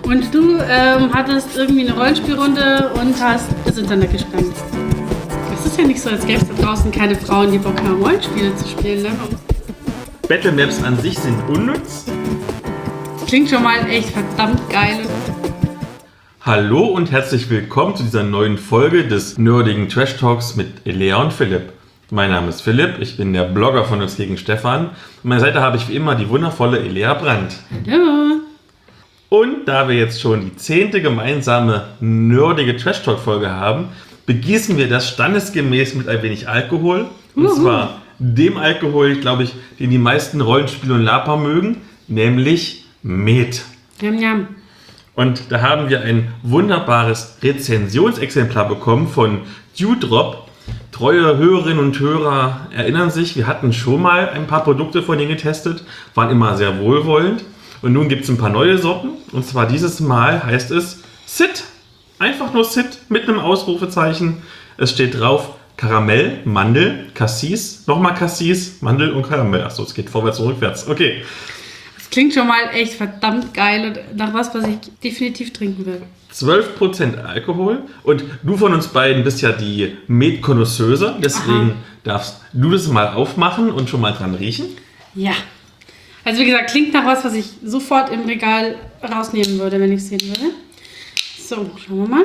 Und du hattest irgendwie eine Rollenspielrunde und hast das Internet gesprengt. Es ist ja nicht so, als gäbe es da draußen keine Frauen, die Bock haben, Rollenspiele zu spielen. Ne? Battlemaps an sich sind unnütz. Klingt schon mal echt verdammt geil. Hallo und herzlich willkommen zu dieser neuen Folge des nerdigen Trash Talks mit Elea und Philipp. Mein Name ist Philipp, ich bin der Blogger von uns gegen Stefan. An meiner Seite habe ich wie immer die wundervolle Elea Brandt. Hallo. Und da wir jetzt schon die 10. gemeinsame nerdige Trash Talk Folge haben, begießen wir das standesgemäß mit ein wenig Alkohol. Und zwar dem Alkohol, glaube ich, den die meisten Rollenspiele und Lapa mögen, nämlich Met. Jam, jam. Und da haben wir ein wunderbares Rezensionsexemplar bekommen von Dewdrop. Treue Hörerinnen und Hörer erinnern sich, wir hatten schon mal ein paar Produkte von denen getestet, waren immer sehr wohlwollend. Und nun gibt es ein paar neue Sorten. Und zwar dieses Mal heißt es Sit. Einfach nur Sit mit einem Ausrufezeichen. Es steht drauf Karamell, Mandel, Cassis, nochmal Cassis, Mandel und Karamell. Achso, es geht vorwärts und rückwärts. Okay. Das klingt schon mal echt verdammt geil und nach was ich definitiv trinken will. 12% Alkohol. Und du von uns beiden bist ja die Met-Konnoisseuse. Deswegen darfst du das mal aufmachen und schon mal dran riechen. Ja. Also wie gesagt, klingt nach was ich sofort im Regal rausnehmen würde, wenn ich es sehen würde. So, schauen wir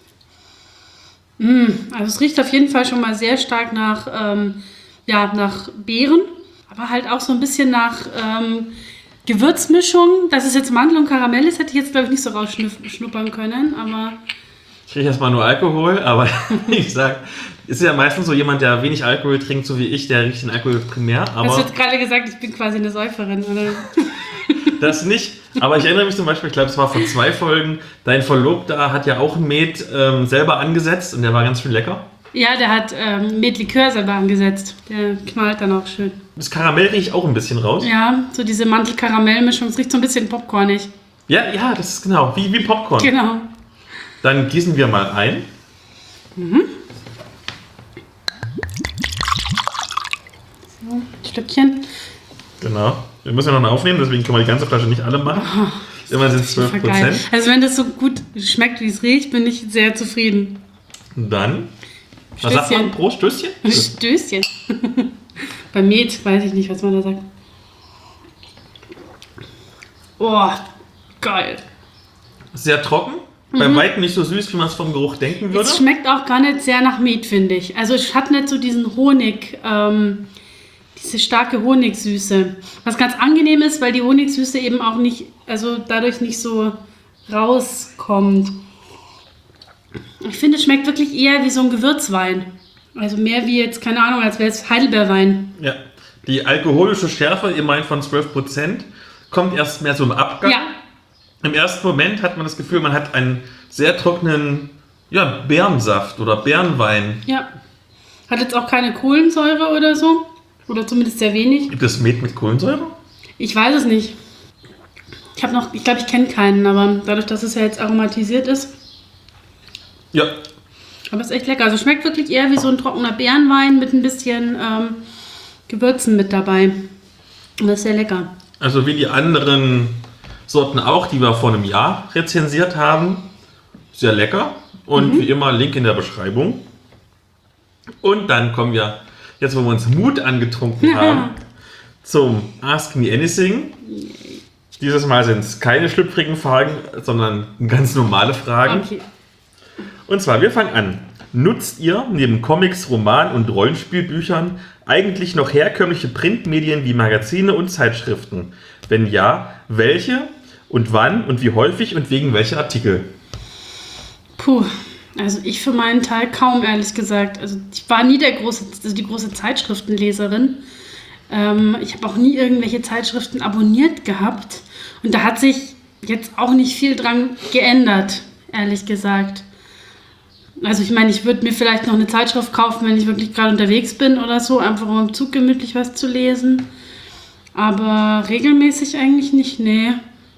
mal. Also es riecht auf jeden Fall schon mal sehr stark nach Beeren, aber halt auch so ein bisschen nach Gewürzmischung. Dass es jetzt Mandel und Karamell ist, hätte ich jetzt glaube ich nicht so rausschnuppern können, aber... Ich rieche erstmal nur Alkohol, aber ich sag, ist ja meistens so jemand, der wenig Alkohol trinkt, so wie ich, der riecht den Alkohol primär. Aber hast du jetzt gerade gesagt, ich bin quasi eine Säuferin, oder? Das nicht, aber ich erinnere mich zum Beispiel, ich glaube, es war vor 2 Folgen, dein Verlobter hat ja auch Met selber angesetzt und der war ganz schön lecker. Ja, der hat Met-Likör selber angesetzt. Der knallt dann auch schön. Das Karamell riecht auch ein bisschen raus. Ja, so diese Mandel-Karamell-Mischung, es riecht so ein bisschen popcornig. Ja, das ist genau, wie Popcorn. Genau. Dann gießen wir mal ein. So, ein Stückchen. Genau. Wir müssen ja noch eine aufnehmen, deswegen können wir die ganze Flasche nicht alle machen. Immer sind es 12%. Geil. Also wenn das so gut schmeckt, wie es riecht, bin ich sehr zufrieden. Dann, was sagt man? Prost, Stößchen? Stößchen. Bei Met weiß ich nicht, was man da sagt. Oh, geil. Sehr trocken. Bei weitem nicht so süß, wie man es vom Geruch denken würde. Es schmeckt auch gar nicht sehr nach Met, finde ich. Also es hat nicht so diesen Honig, diese starke Honigsüße. Was ganz angenehm ist, weil die Honigsüße eben auch nicht, also dadurch nicht so rauskommt. Ich finde, es schmeckt wirklich eher wie so ein Gewürzwein. Also mehr wie jetzt, keine Ahnung, als wäre es Heidelbeerwein. Ja, die alkoholische Schärfe, ihr meint von 12%, kommt erst mehr so im Abgang. Ja. Im ersten Moment hat man das Gefühl, man hat einen sehr trockenen Beerensaft oder Beerenwein. Ja. Hat jetzt auch keine Kohlensäure oder so. Oder zumindest sehr wenig. Gibt es Met mit Kohlensäure? Ich weiß es nicht. Ich glaube, ich kenne keinen, aber dadurch, dass es ja jetzt aromatisiert ist. Ja. Aber es ist echt lecker. Also schmeckt wirklich eher wie so ein trockener Beerenwein mit ein bisschen Gewürzen mit dabei. Und das ist sehr lecker. Also wie die anderen Sorten auch, die wir vor einem Jahr rezensiert haben. Sehr lecker. Und wie immer, Link in der Beschreibung. Und dann kommen wir, jetzt wo wir uns Mut angetrunken haben, zum Ask Me Anything. Dieses Mal sind es keine schlüpfrigen Fragen, sondern ganz normale Fragen. Okay. Und zwar, wir fangen an. Nutzt ihr neben Comics, Roman und Rollenspielbüchern eigentlich noch herkömmliche Printmedien wie Magazine und Zeitschriften? Wenn ja, welche und wann und wie häufig und wegen welcher Artikel? Puh, also ich für meinen Teil kaum, ehrlich gesagt. Also ich war nie die große Zeitschriftenleserin. Ich habe auch nie irgendwelche Zeitschriften abonniert gehabt. Und da hat sich jetzt auch nicht viel dran geändert, ehrlich gesagt. Also ich meine, ich würde mir vielleicht noch eine Zeitschrift kaufen, wenn ich wirklich gerade unterwegs bin oder so, einfach um im Zug gemütlich was zu lesen. Aber regelmäßig eigentlich nicht, nee.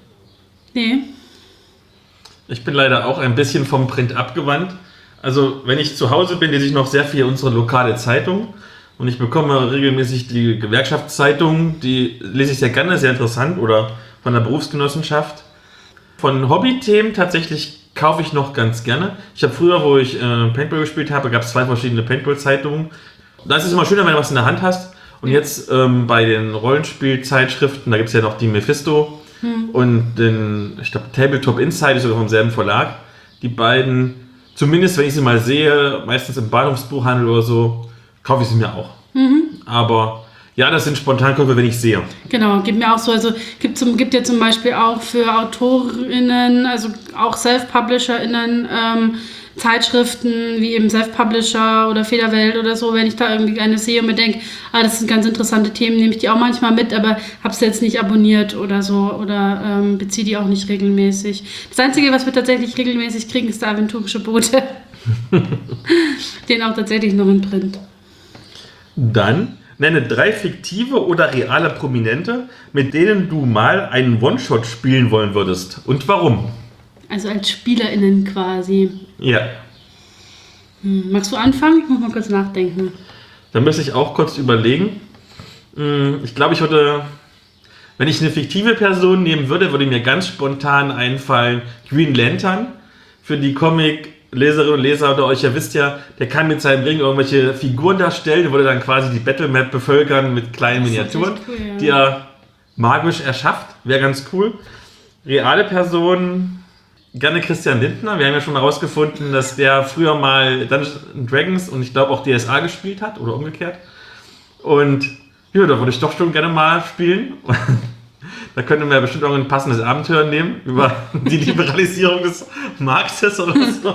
Ich bin leider auch ein bisschen vom Print abgewandt. Also wenn ich zu Hause bin, lese ich noch sehr viel unsere lokale Zeitung. Und ich bekomme regelmäßig die Gewerkschaftszeitung, die lese ich sehr gerne, sehr interessant, oder von der Berufsgenossenschaft. Von Hobby-Themen tatsächlich kaufe ich noch ganz gerne. Ich habe früher, wo ich Paintball gespielt habe, gab es 2 verschiedene Paintball-Zeitungen. Da ist es immer schöner, wenn du was in der Hand hast. Und jetzt bei den Rollenspielzeitschriften, da gibt es ja noch die Mephisto und den, ich glaube, Tabletop Insight ist sogar vom selben Verlag. Die beiden, zumindest wenn ich sie mal sehe, meistens im Bahnhofsbuchhandel oder so, kaufe ich sie mir auch. Aber ja, das sind Spontankäufe, wenn ich sehe. Genau, gibt mir auch so. Also gibt ja zum Beispiel auch für AutorInnen, also auch Self-PublisherInnen, Zeitschriften wie eben Self-Publisher oder Federwelt oder so, wenn ich da irgendwie eine sehe und mir denke, das sind ganz interessante Themen, nehme ich die auch manchmal mit, aber habe sie jetzt nicht abonniert oder so oder beziehe die auch nicht regelmäßig. Das Einzige, was wir tatsächlich regelmäßig kriegen, ist der aventurische Bote. Den auch tatsächlich noch in Print. Dann nenne 3 fiktive oder reale Prominente, mit denen du mal einen One-Shot spielen wollen würdest. Und warum? Also als SpielerInnen quasi. Ja. Magst du anfangen? Ich muss mal kurz nachdenken. Da müsste ich auch kurz überlegen. Ich glaube, ich würde, wenn ich eine fiktive Person nehmen würde, würde mir ganz spontan einfallen Green Lantern. Für die Comic-Leserinnen und Leser unter euch, ihr wisst ja, der kann mit seinem Ring irgendwelche Figuren darstellen, der würde dann quasi die Battlemap bevölkern mit kleinen Miniaturen, cool, ja. Die er magisch erschafft. Wäre ganz cool. Reale Personen, gerne Christian Lindner. Wir haben ja schon herausgefunden, dass der früher mal Dungeons & Dragons und ich glaube auch DSA gespielt hat oder umgekehrt. Und ja, da würde ich doch schon gerne mal spielen. Da könnten wir bestimmt auch ein passendes Abenteuer nehmen über die Liberalisierung des Marktes oder so.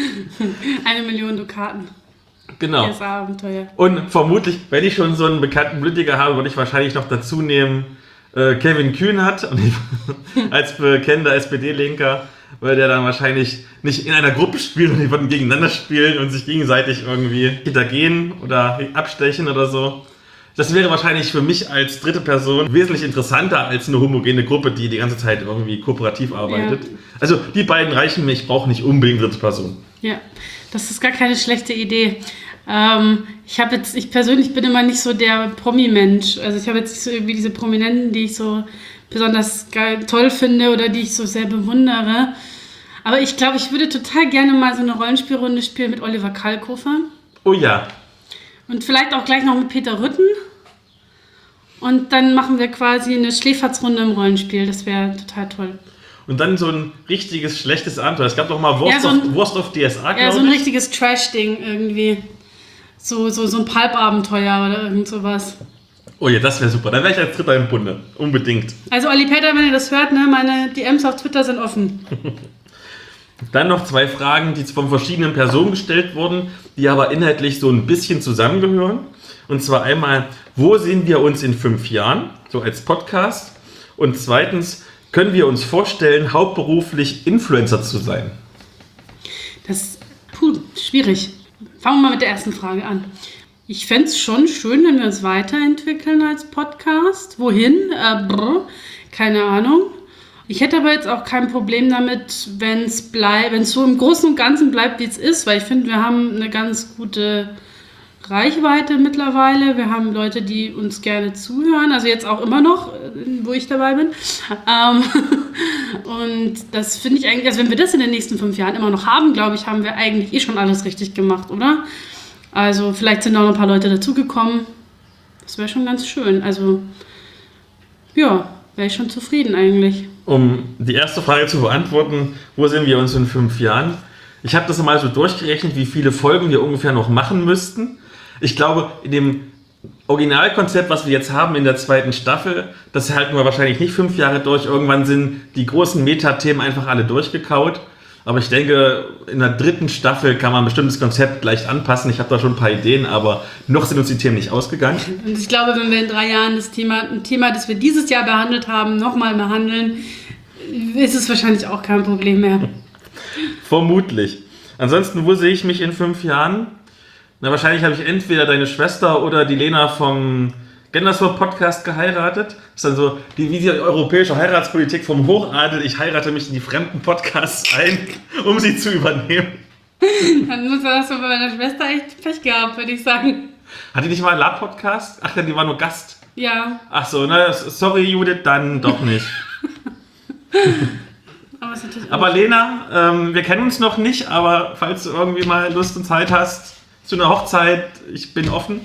1 Million Dukaten. Genau. DSA-Abenteuer. Und vermutlich, wenn ich schon so einen bekannten Politiker habe, würde ich wahrscheinlich noch dazu nehmen Kevin Kühnert als bekennender SPD-Linker, weil der dann wahrscheinlich nicht in einer Gruppe spielt und die würden gegeneinander spielen und sich gegenseitig irgendwie hintergehen oder abstechen oder so. Das wäre wahrscheinlich für mich als dritte Person wesentlich interessanter als eine homogene Gruppe, die die ganze Zeit irgendwie kooperativ arbeitet. Ja. Also die beiden reichen mir, ich brauche nicht unbedingt dritte Person. Ja, das ist gar keine schlechte Idee. Ich persönlich bin immer nicht so der Promi-Mensch. Also ich habe jetzt nicht so irgendwie diese Prominenten, die ich so besonders toll finde oder die ich so sehr bewundere. Aber ich glaube, ich würde total gerne mal so eine Rollenspielrunde spielen mit Oliver Kalkofer. Oh ja. Und vielleicht auch gleich noch mit Peter Rütten. Und dann machen wir quasi eine Schläferzrunde im Rollenspiel. Das wäre total toll. Und dann so ein richtiges, schlechtes Abenteuer. Es gab doch mal Wurst auf DSA, glaube ich. Ja, so ein richtiges Trash-Ding irgendwie. So ein Pulp-Abenteuer oder irgend sowas. Oh ja, das wäre super. Dann wäre ich als Dritter im Bunde. Unbedingt. Also Olli Peter, wenn ihr das hört, ne, meine DMs auf Twitter sind offen. Dann noch 2 Fragen, die von verschiedenen Personen gestellt wurden, die aber inhaltlich so ein bisschen zusammengehören. Und zwar einmal, wo sehen wir uns in 5 Jahren, so als Podcast? Und zweitens, können wir uns vorstellen, hauptberuflich Influencer zu sein? Das ist schwierig. Fangen wir mal mit der ersten Frage an. Ich fände es schon schön, wenn wir uns weiterentwickeln als Podcast. Wohin? Keine Ahnung. Ich hätte aber jetzt auch kein Problem damit, wenn es so im Großen und Ganzen bleibt, wie es ist, weil ich finde, wir haben eine ganz gute Reichweite mittlerweile. Wir haben Leute, die uns gerne zuhören, also jetzt auch immer noch, wo ich dabei bin. Und das finde ich eigentlich, also wenn wir das in den nächsten 5 Jahren immer noch haben, glaube ich, haben wir eigentlich schon alles richtig gemacht, oder? Also vielleicht sind auch noch ein paar Leute dazugekommen. Das wäre schon ganz schön. Also ja, wäre ich schon zufrieden eigentlich. Um die erste Frage zu beantworten, wo sehen wir uns in 5 Jahren? Ich habe das mal so durchgerechnet, wie viele Folgen wir ungefähr noch machen müssten. Ich glaube, in dem Originalkonzept, was wir jetzt haben in der 2. Staffel, das halten wir wahrscheinlich nicht 5 Jahre durch. Irgendwann sind die großen Metathemen einfach alle durchgekaut. Aber ich denke, in der 3. Staffel kann man ein bestimmtes Konzept leicht anpassen. Ich habe da schon ein paar Ideen, aber noch sind uns die Themen nicht ausgegangen. Und ich glaube, wenn wir in 3 Jahren ein Thema, das wir dieses Jahr behandelt haben, nochmal behandeln, ist es wahrscheinlich auch kein Problem mehr. Vermutlich. Ansonsten, wo sehe ich mich in 5 Jahren? Na, wahrscheinlich habe ich entweder deine Schwester oder die Lena vom Genderswap Podcast geheiratet. Das ist dann so wie die europäische Heiratspolitik vom Hochadel. Ich heirate mich in die fremden Podcasts ein, um sie zu übernehmen. Dann hast du bei meiner Schwester echt Pech gehabt, würde ich sagen. Hat die nicht mal einen Lab-Podcast? Ach ja, die war nur Gast. Ja. Ach so, na, sorry Judith, dann doch nicht. Aber es Aber Lena, wir kennen uns noch nicht, aber falls du irgendwie mal Lust und Zeit hast zu einer Hochzeit, ich bin offen.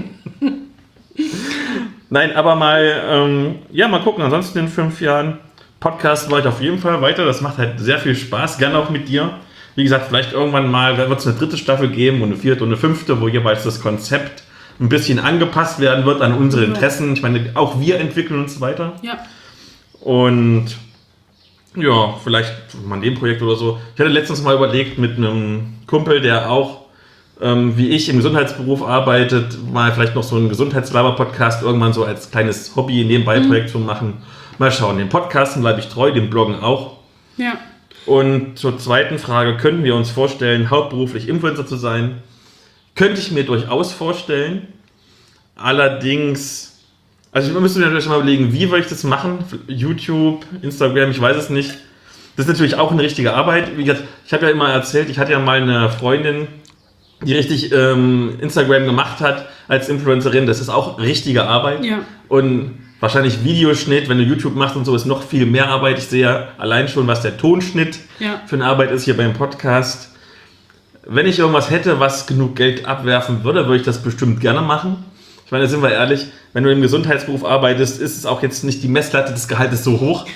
Nein, aber mal gucken. Ansonsten in 5 Jahren Podcast mache ich auf jeden Fall weiter. Das macht halt sehr viel Spaß, gerne auch mit dir. Wie gesagt, vielleicht irgendwann mal wird es eine 3. Staffel geben und eine 4. und eine 5., wo jeweils das Konzept ein bisschen angepasst werden wird an unsere Interessen. Ich meine, auch wir entwickeln uns weiter. Ja. Und ja, vielleicht mal ein Projekt oder so. Ich hatte letztens mal überlegt mit einem Kumpel, der auch wie ich im Gesundheitsberuf arbeitet, mal vielleicht noch so einen Gesundheitslaber-Podcast irgendwann so als kleines Hobby, Nebenbei-Projekt zu machen. Mal schauen, den Podcasten bleibe ich treu, dem Bloggen auch. Ja. Und zur zweiten Frage, könnten wir uns vorstellen, hauptberuflich Influencer zu sein? Könnte ich mir durchaus vorstellen. Allerdings, also wir müssen natürlich mal überlegen, wie würde ich das machen? YouTube, Instagram, ich weiß es nicht. Das ist natürlich auch eine richtige Arbeit. Wie gesagt, ich habe ja immer erzählt, ich hatte ja mal eine Freundin, die richtig Instagram gemacht hat als Influencerin. Das ist auch richtige Arbeit. Ja. Und wahrscheinlich Videoschnitt, wenn du YouTube machst und so, ist noch viel mehr Arbeit. Ich sehe ja allein schon, was der Tonschnitt für eine Arbeit ist hier beim Podcast. Wenn ich irgendwas hätte, was genug Geld abwerfen würde, würde ich das bestimmt gerne machen. Ich meine, sind wir ehrlich, wenn du im Gesundheitsberuf arbeitest, ist es auch jetzt nicht die Messlatte des Gehaltes so hoch.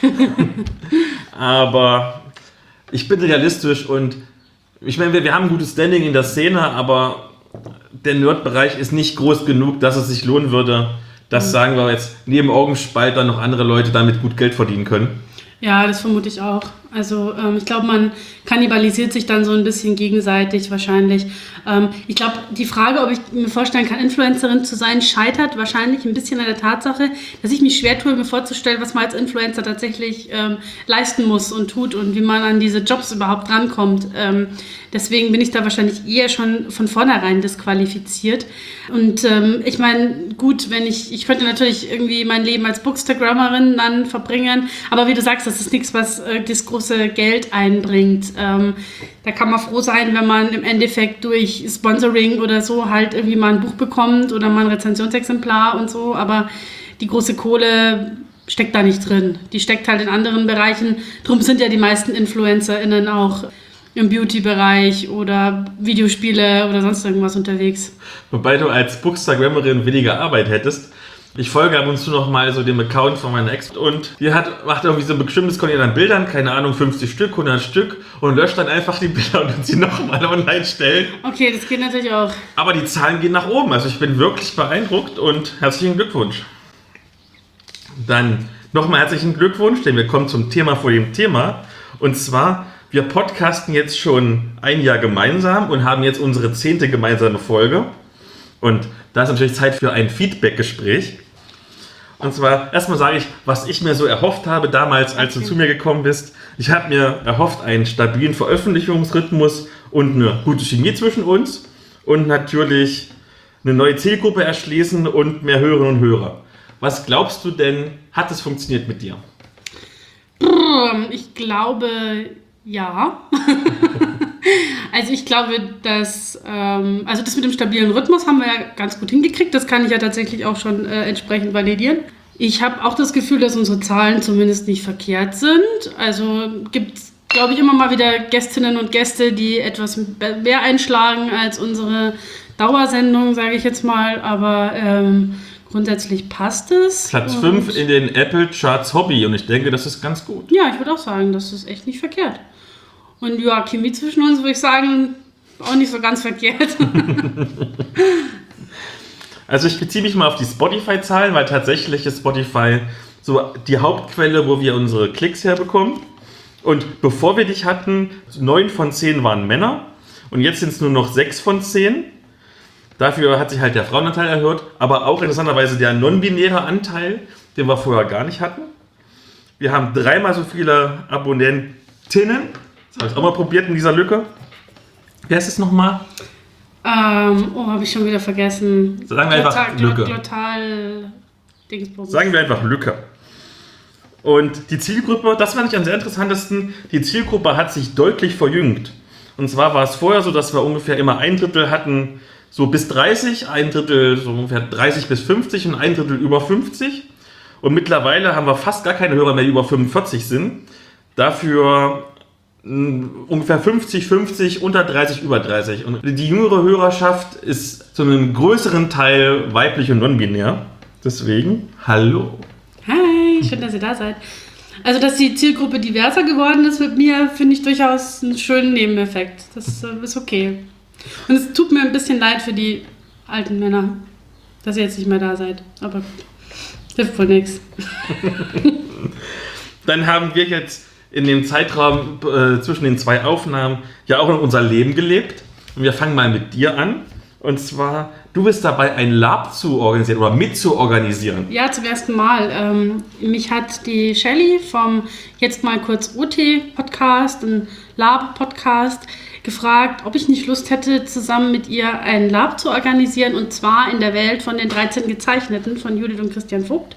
Aber ich bin realistisch und ich meine, wir haben ein gutes Standing in der Szene, aber der Nerd-Bereich ist nicht groß genug, dass es sich lohnen würde, dass, sagen wir jetzt, neben Augenspalter noch andere Leute damit gut Geld verdienen können. Ja, das vermute ich auch. Also ich glaube, man kannibalisiert sich dann so ein bisschen gegenseitig wahrscheinlich. Ich glaube, die Frage, ob ich mir vorstellen kann, Influencerin zu sein, scheitert wahrscheinlich ein bisschen an der Tatsache, dass ich mich schwer tue, mir vorzustellen, was man als Influencer tatsächlich leisten muss und tut und wie man an diese Jobs überhaupt rankommt. Deswegen bin ich da wahrscheinlich eher schon von vornherein disqualifiziert. Und ich meine, gut, wenn ich könnte natürlich irgendwie mein Leben als Bookstagrammerin dann verbringen, aber wie du sagst, das ist nichts, was das große Geld einbringt. Da kann man froh sein, wenn man im Endeffekt durch Sponsoring oder so halt irgendwie mal ein Buch bekommt oder mal ein Rezensionsexemplar und so, aber die große Kohle steckt da nicht drin. Die steckt halt in anderen Bereichen. Drum sind ja die meisten InfluencerInnen auch im Beauty-Bereich oder Videospiele oder sonst irgendwas unterwegs. Wobei du als Bookstagrammerin weniger Arbeit hättest. Ich folge ab und zu noch mal so dem Account von meiner Ex und die macht irgendwie so ein bestimmtes Kontingent an Bildern, keine Ahnung, 50 Stück, 100 Stück und löscht dann einfach die Bilder und sie nochmal online stellen. Okay, das geht natürlich auch. Aber die Zahlen gehen nach oben, also ich bin wirklich beeindruckt und herzlichen Glückwunsch. Dann nochmal herzlichen Glückwunsch, denn wir kommen zum Thema vor dem Thema und zwar, wir podcasten jetzt schon ein Jahr gemeinsam und haben jetzt unsere 10. gemeinsame Folge. Und da ist natürlich Zeit für ein Feedback-Gespräch. Und zwar, erstmal sage ich, was ich mir so erhofft habe damals, als du zu mir gekommen bist. Ich habe mir erhofft, einen stabilen Veröffentlichungsrhythmus und eine gute Chemie zwischen uns. Und natürlich eine neue Zielgruppe erschließen und mehr Hörerinnen und Hörer. Was glaubst du denn, hat es funktioniert mit dir? Ich glaube, ja. Also ich glaube, dass das mit dem stabilen Rhythmus haben wir ja ganz gut hingekriegt. Das kann ich ja tatsächlich auch schon entsprechend validieren. Ich habe auch das Gefühl, dass unsere Zahlen zumindest nicht verkehrt sind. Also gibt es, glaube ich, immer mal wieder Gästinnen und Gäste, die etwas mehr einschlagen als unsere Dauersendung, sage ich jetzt mal. Aber grundsätzlich passt es. Platz 5 in den Apple Charts Hobby und ich denke, das ist ganz gut. Ja, ich würde auch sagen, das ist echt nicht verkehrt. Und ja, Chemie zwischen uns, würde ich sagen, auch nicht so ganz verkehrt. Also ich beziehe mich mal auf die Spotify-Zahlen, weil tatsächlich ist Spotify so die Hauptquelle, wo wir unsere Klicks herbekommen. Und bevor wir dich hatten, 9 von 10 waren Männer und jetzt sind es nur noch 6 von 10. Dafür hat sich halt der Frauenanteil erhöht, aber auch interessanterweise der non-binäre Anteil, den wir vorher gar nicht hatten. Wir haben 3-mal so viele Abonnentinnen. Das habe ich auch mal probiert in dieser Lücke. Wer ist es nochmal? Habe ich schon wieder vergessen. Sagen wir einfach Lücke. Sagen wir einfach Lücke. Und die Zielgruppe, das fand ich am sehr interessantesten, die Zielgruppe hat sich deutlich verjüngt. Und zwar war es vorher so, dass wir ungefähr immer 1/3 hatten, so bis 30, 1/3 so ungefähr 30 bis 50 und 1/3 über 50. Und mittlerweile haben wir fast gar keine Hörer mehr, die über 45 sind. Dafür ungefähr 50-50, unter 30, über 30. Und die jüngere Hörerschaft ist zu einem größeren Teil weiblich und non-binär. Deswegen, hallo. Hi, schön, dass ihr da seid. Also, dass die Zielgruppe diverser geworden ist mit mir, finde ich durchaus einen schönen Nebeneffekt. Das ist okay. Und es tut mir ein bisschen leid für die alten Männer, dass ihr jetzt nicht mehr da seid. Aber hilft wohl nichts. Dann haben wir jetzt in dem Zeitraum zwischen den 2 Aufnahmen ja auch in unser Leben gelebt. Und wir fangen mal mit dir an. Und zwar, du bist dabei, ein Lab zu organisieren oder mitzuorganisieren. Ja, zum ersten Mal. Mich hat die Shelly vom Jetzt mal kurz OT-Podcast, ein Lab-Podcast, gefragt, ob ich nicht Lust hätte, zusammen mit ihr ein Lab zu organisieren. Und zwar in der Welt von den 13 Gezeichneten von Judith und Christian Vogt.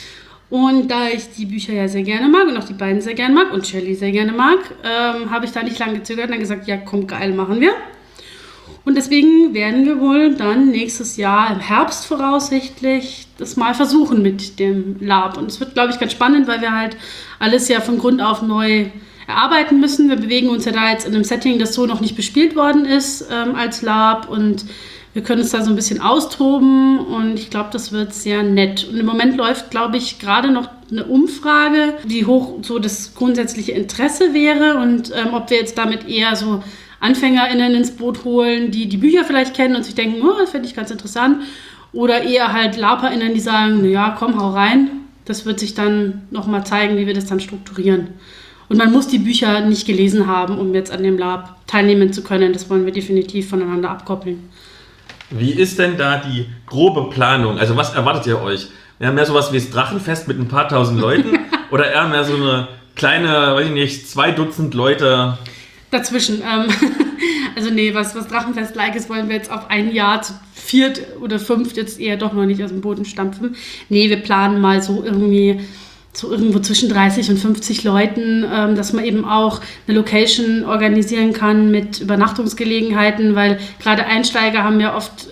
Und da ich die Bücher ja sehr gerne mag und auch die beiden sehr gerne mag und Shelly sehr gerne mag, habe ich da nicht lange gezögert und dann gesagt, ja komm, geil, machen wir. Und deswegen werden wir wohl dann nächstes Jahr im Herbst voraussichtlich das mal versuchen mit dem Lab. Und es wird, glaube ich, ganz spannend, weil wir halt alles ja von Grund auf neu erarbeiten müssen. Wir bewegen uns ja da jetzt in einem Setting, das so noch nicht bespielt worden ist als Lab, und wir können uns da so ein bisschen austoben und ich glaube, das wird sehr nett. Und im Moment läuft, glaube ich, gerade noch eine Umfrage, wie hoch so das grundsätzliche Interesse wäre und ob wir jetzt damit eher so AnfängerInnen ins Boot holen, die die Bücher vielleicht kennen und sich denken, oh, das finde ich ganz interessant. Oder eher halt LARPerInnen, die sagen, naja, komm, hau rein. Das wird sich dann nochmal zeigen, wie wir das dann strukturieren. Und man muss die Bücher nicht gelesen haben, um jetzt an dem Lab teilnehmen zu können. Das wollen wir definitiv voneinander abkoppeln. Wie ist denn da die grobe Planung? Also was erwartet ihr euch? Ja, mehr sowas wie das Drachenfest mit ein paar tausend Leuten oder eher mehr so eine kleine, weiß ich nicht, 2 Dutzend Leute? Dazwischen. Also nee, was Drachenfest-like ist, wollen wir jetzt auf ein Jahr zu 4 oder 5 jetzt eher doch noch nicht aus dem Boden stampfen. Nee, wir planen mal so irgendwo zwischen 30 und 50 Leuten, dass man eben auch eine Location organisieren kann mit Übernachtungsgelegenheiten, weil gerade Einsteiger haben ja oft,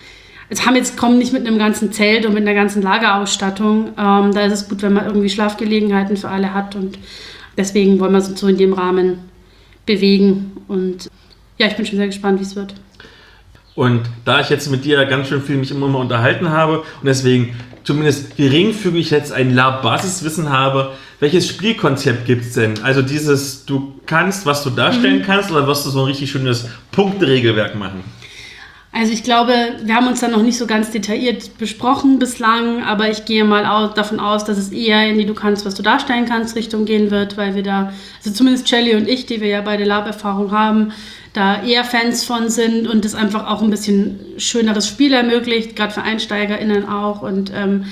kommen nicht mit einem ganzen Zelt und mit einer ganzen Lagerausstattung. Da ist es gut, wenn man irgendwie Schlafgelegenheiten für alle hat, und deswegen wollen wir uns so in dem Rahmen bewegen, und ja, ich bin schon sehr gespannt, wie es wird. Und da ich jetzt mit dir ganz schön viel mich immer mal unterhalten habe und deswegen zumindest geringfügig jetzt ein Lab-Basiswissen habe, welches Spielkonzept gibt es denn? Also dieses, du kannst, was du darstellen kannst, oder wirst du so ein richtig schönes Punkteregelwerk machen? Also ich glaube, wir haben uns da noch nicht so ganz detailliert besprochen bislang, aber ich gehe mal davon aus, dass es eher in die Du kannst, was du darstellen kannst Richtung gehen wird, weil wir da, also zumindest Shelly und ich, die wir ja beide Lab-Erfahrung haben, da eher Fans von sind und das einfach auch ein bisschen schöneres Spiel ermöglicht, gerade für EinsteigerInnen auch. Und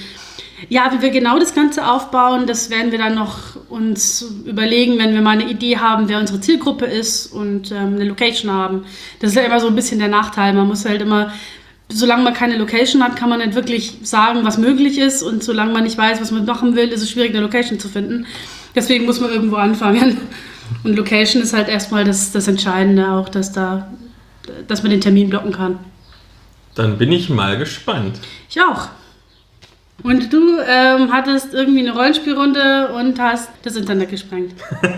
ja, wie wir genau das Ganze aufbauen, das werden wir dann noch uns überlegen, wenn wir mal eine Idee haben, wer unsere Zielgruppe ist und eine Location haben. Das ist ja immer so ein bisschen der Nachteil. Man muss halt immer, solange man keine Location hat, kann man nicht wirklich sagen, was möglich ist, und solange man nicht weiß, was man machen will, ist es schwierig, eine Location zu finden. Deswegen muss man irgendwo anfangen. Und Location ist halt erstmal das Entscheidende auch, dass man den Termin blocken kann. Dann bin ich mal gespannt. Ich auch. Und du hattest irgendwie eine Rollenspielrunde und hast das Internet gesprengt.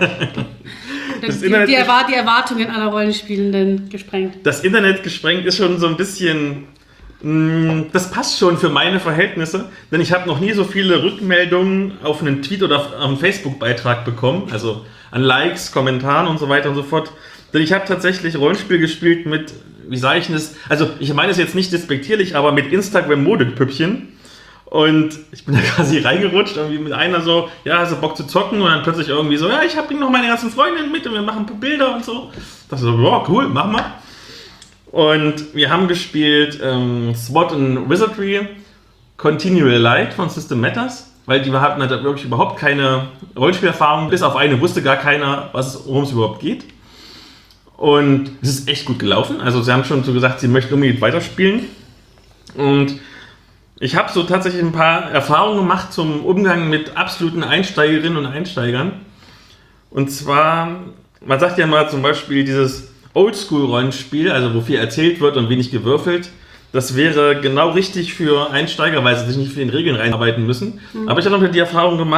Die Erwartungen aller Rollenspielenden gesprengt. Das Internet gesprengt ist schon so ein bisschen, das passt schon für meine Verhältnisse, denn ich habe noch nie so viele Rückmeldungen auf einen Tweet oder auf einen Facebook-Beitrag bekommen, also an Likes, Kommentaren und so weiter und so fort. Denn ich habe tatsächlich Rollenspiel gespielt mit, wie sage ich das, also ich meine es jetzt nicht despektierlich, aber mit Instagram-Modepüppchen. Und ich bin da quasi reingerutscht, irgendwie mit einer so, ja, hast du Bock zu zocken? Und dann plötzlich irgendwie so, ja, ich habe noch meine ganzen Freundinnen mit und wir machen ein paar Bilder und so. Das so, ja, cool, machen wir. Und wir haben gespielt SWAT and Wizardry, Continual Light von System Matters, weil die hatten halt wirklich überhaupt keine Rollenspielerfahrung, bis auf eine wusste gar keiner, worum es überhaupt geht. Und es ist echt gut gelaufen, also sie haben schon so gesagt, sie möchten unbedingt weiterspielen. Und ich habe so tatsächlich ein paar Erfahrungen gemacht zum Umgang mit absoluten Einsteigerinnen und Einsteigern. Und zwar, man sagt ja mal zum Beispiel dieses Oldschool-Rollenspiel, also wo viel erzählt wird und wenig gewürfelt, das wäre genau richtig für Einsteiger, weil sie sich nicht für den Regeln reinarbeiten müssen. Aber ich habe noch die Erfahrung gemacht,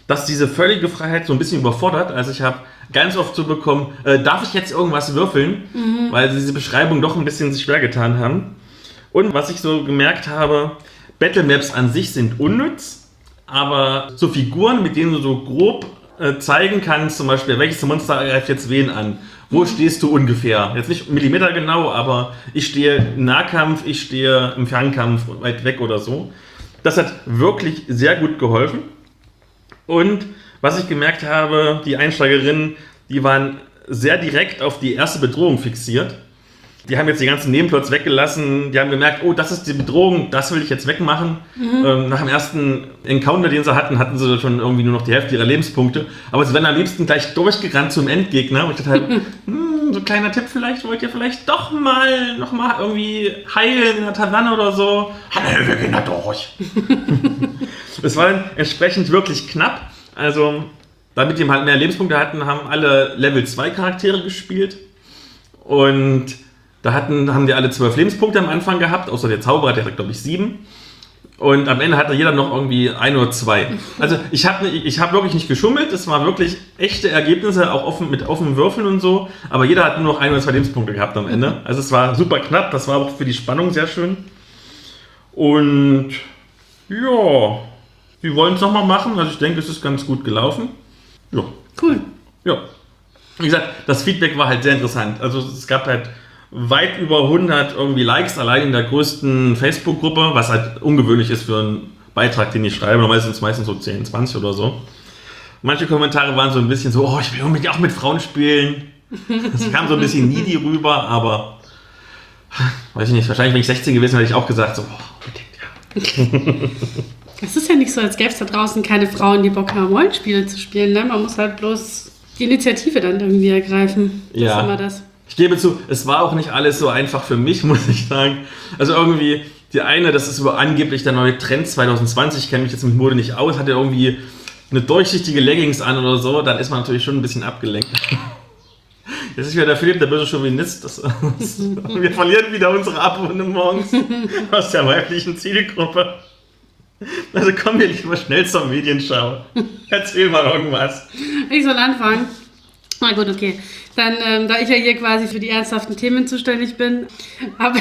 dass diese völlige Freiheit so ein bisschen überfordert. Also ich habe ganz oft so bekommen, darf ich jetzt irgendwas würfeln? Weil sie diese Beschreibung doch ein bisschen sich schwer getan haben. Und was ich so gemerkt habe, Battlemaps an sich sind unnütz, aber so Figuren, mit denen du so grob zeigen kannst, zum Beispiel, welches Monster greift jetzt wen an? Wo stehst du ungefähr? Jetzt nicht Millimeter genau, aber ich stehe im Nahkampf, ich stehe im Fernkampf weit weg oder so. Das hat wirklich sehr gut geholfen. Und was ich gemerkt habe, die Einsteigerinnen, die waren sehr direkt auf die erste Bedrohung fixiert. Die haben jetzt die ganzen Nebenplots weggelassen. Die haben gemerkt, oh, das ist die Bedrohung, das will ich jetzt wegmachen. Nach dem ersten Encounter, den sie hatten sie schon irgendwie nur noch die Hälfte ihrer Lebenspunkte. Aber sie wären am liebsten gleich durchgerannt zum Endgegner. Und ich dachte, so ein kleiner Tipp vielleicht, wollt ihr vielleicht doch mal noch mal irgendwie heilen in der Taverne oder so? Hey, wir gehen da durch. Es war dann entsprechend wirklich knapp. Also, damit die halt mehr Lebenspunkte hatten, haben alle Level 2 Charaktere gespielt. Und da haben die alle 12 Lebenspunkte am Anfang gehabt, außer der Zauberer, der hat, glaube ich, 7. Und am Ende hatte jeder noch irgendwie 1 oder 2. Also ich hab wirklich nicht geschummelt, es waren wirklich echte Ergebnisse, auch mit offenen Würfeln und so. Aber jeder hat nur noch 1 oder 2 Lebenspunkte gehabt am Ende. Also es war super knapp, das war auch für die Spannung sehr schön. Und ja, wir wollen es nochmal machen. Also ich denke, es ist ganz gut gelaufen. Ja. Cool. Ja. Wie gesagt, das Feedback war halt sehr interessant. Also es gab halt weit über 100 irgendwie Likes allein in der größten Facebook-Gruppe, was halt ungewöhnlich ist für einen Beitrag, den ich schreibe. Normalerweise sind es meistens so 10, 20 oder so. Manche Kommentare waren so ein bisschen so, oh, ich will unbedingt auch mit Frauen spielen. Das kam so ein bisschen needy rüber, aber weiß ich nicht, wahrscheinlich, wenn ich 16 gewesen wäre, hätte ich auch gesagt, so, oh, unbedingt, ja. Es ist ja nicht so, als gäbe es da draußen keine Frauen, die Bock haben, Rollenspiele zu spielen. Ne? Man muss halt bloß die Initiative dann irgendwie ergreifen. Das ist immer das. Ich gebe zu, es war auch nicht alles so einfach für mich, muss ich sagen. Also irgendwie, die eine, das ist so angeblich der neue Trend 2020, ich kenne mich jetzt mit Mode nicht aus, hatte irgendwie eine durchsichtige Leggings an oder so, dann ist man natürlich schon ein bisschen abgelenkt. Jetzt ist wieder der Philipp, der böse Chauvinist. Wir verlieren wieder unsere Abonnements aus der weiblichen Zielgruppe. Also kommen wir lieber schnell zur Medienschau. Erzähl mal irgendwas. Ich soll anfangen. Na gut, okay. Dann, da ich ja hier quasi für die ernsthaften Themen zuständig bin, habe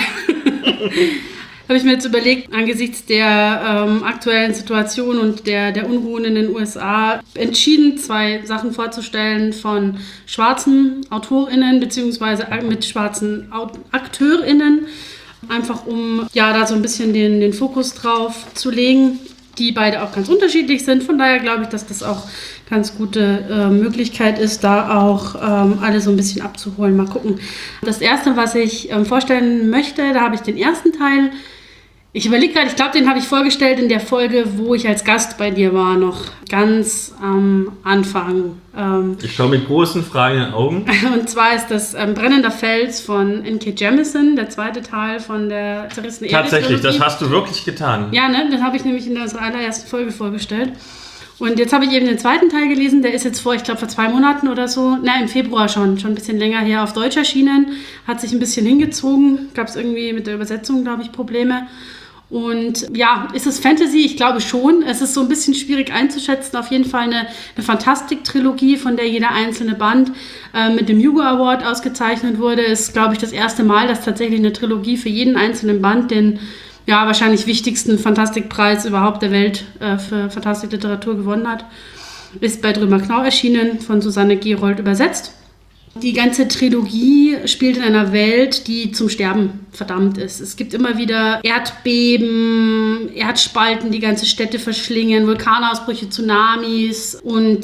ich mir jetzt überlegt, angesichts der aktuellen Situation und der Unruhen in den USA, entschieden, 2 Sachen vorzustellen von schwarzen AutorInnen beziehungsweise mit schwarzen AkteurInnen, einfach um ja da so ein bisschen den Fokus drauf zu legen, die beide auch ganz unterschiedlich sind. Von daher glaube ich, dass das auch ganz gute Möglichkeit ist, da auch alle so ein bisschen abzuholen. Mal gucken. Das erste, was ich vorstellen möchte, da habe ich den ersten Teil. Ich überlege gerade, ich glaube, den habe ich vorgestellt in der Folge, wo ich als Gast bei dir war, noch ganz am Anfang. Ich schaue mit großen Fragen in den Augen. Und zwar ist das Brennender Fels von N.K. Jemisin, der zweite Teil von der zerrissene Erde. Tatsächlich, das hast du wirklich getan. Ja, ne? Das habe ich nämlich in unserer allerersten Folge vorgestellt. Und jetzt habe ich eben den zweiten Teil gelesen, der ist jetzt vor 2 Monaten oder so, im Februar schon ein bisschen länger her auf Deutsch erschienen, hat sich ein bisschen hingezogen, gab es irgendwie mit der Übersetzung, glaube ich, Probleme. Und ja, ist es Fantasy? Ich glaube schon. Es ist so ein bisschen schwierig einzuschätzen. Auf jeden Fall eine Fantastik-Trilogie, von der jeder einzelne Band mit dem Hugo Award ausgezeichnet wurde. Ist, glaube ich, das erste Mal, dass tatsächlich eine Trilogie für jeden einzelnen Band den wahrscheinlich wichtigsten Fantastikpreis überhaupt der Welt für Fantastikliteratur gewonnen hat. Ist bei Drömer Knaur erschienen, von Susanne Gerold übersetzt. Die ganze Trilogie spielt in einer Welt, die zum Sterben verdammt ist. Es gibt immer wieder Erdbeben, Erdspalten, die ganze Städte verschlingen, Vulkanausbrüche, Tsunamis und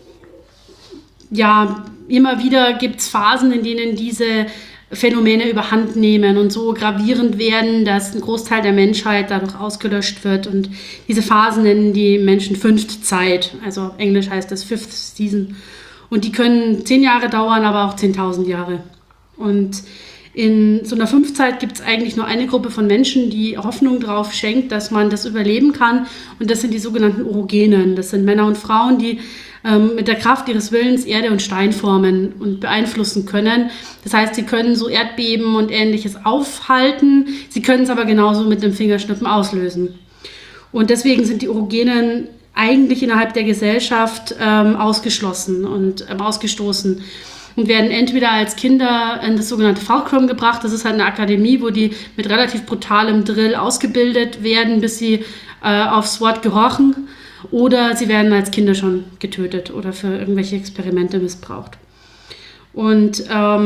ja, immer wieder gibt es Phasen, in denen diese Phänomene überhand nehmen und so gravierend werden, dass ein Großteil der Menschheit dadurch ausgelöscht wird. Und diese Phasen nennen die Menschen Fünft Zeit. Also auf Englisch heißt das Fifth Season. Und die können 10 Jahre dauern, aber auch 10.000 Jahre. Und in so einer Fünfzeit gibt es eigentlich nur eine Gruppe von Menschen, die Hoffnung darauf schenkt, dass man das überleben kann. Und das sind die sogenannten Orogenen. Das sind Männer und Frauen, die mit der Kraft ihres Willens Erde und Stein formen und beeinflussen können. Das heißt, sie können so Erdbeben und Ähnliches aufhalten. Sie können es aber genauso mit dem Fingerschnippen auslösen. Und deswegen sind die Orogenen eigentlich innerhalb der Gesellschaft ausgeschlossen und ausgestoßen und werden entweder als Kinder in das sogenannte Fulcrum gebracht. Das ist halt eine Akademie, wo die mit relativ brutalem Drill ausgebildet werden, bis sie aufs Wort gehorchen, oder sie werden als Kinder schon getötet oder für irgendwelche Experimente missbraucht. Und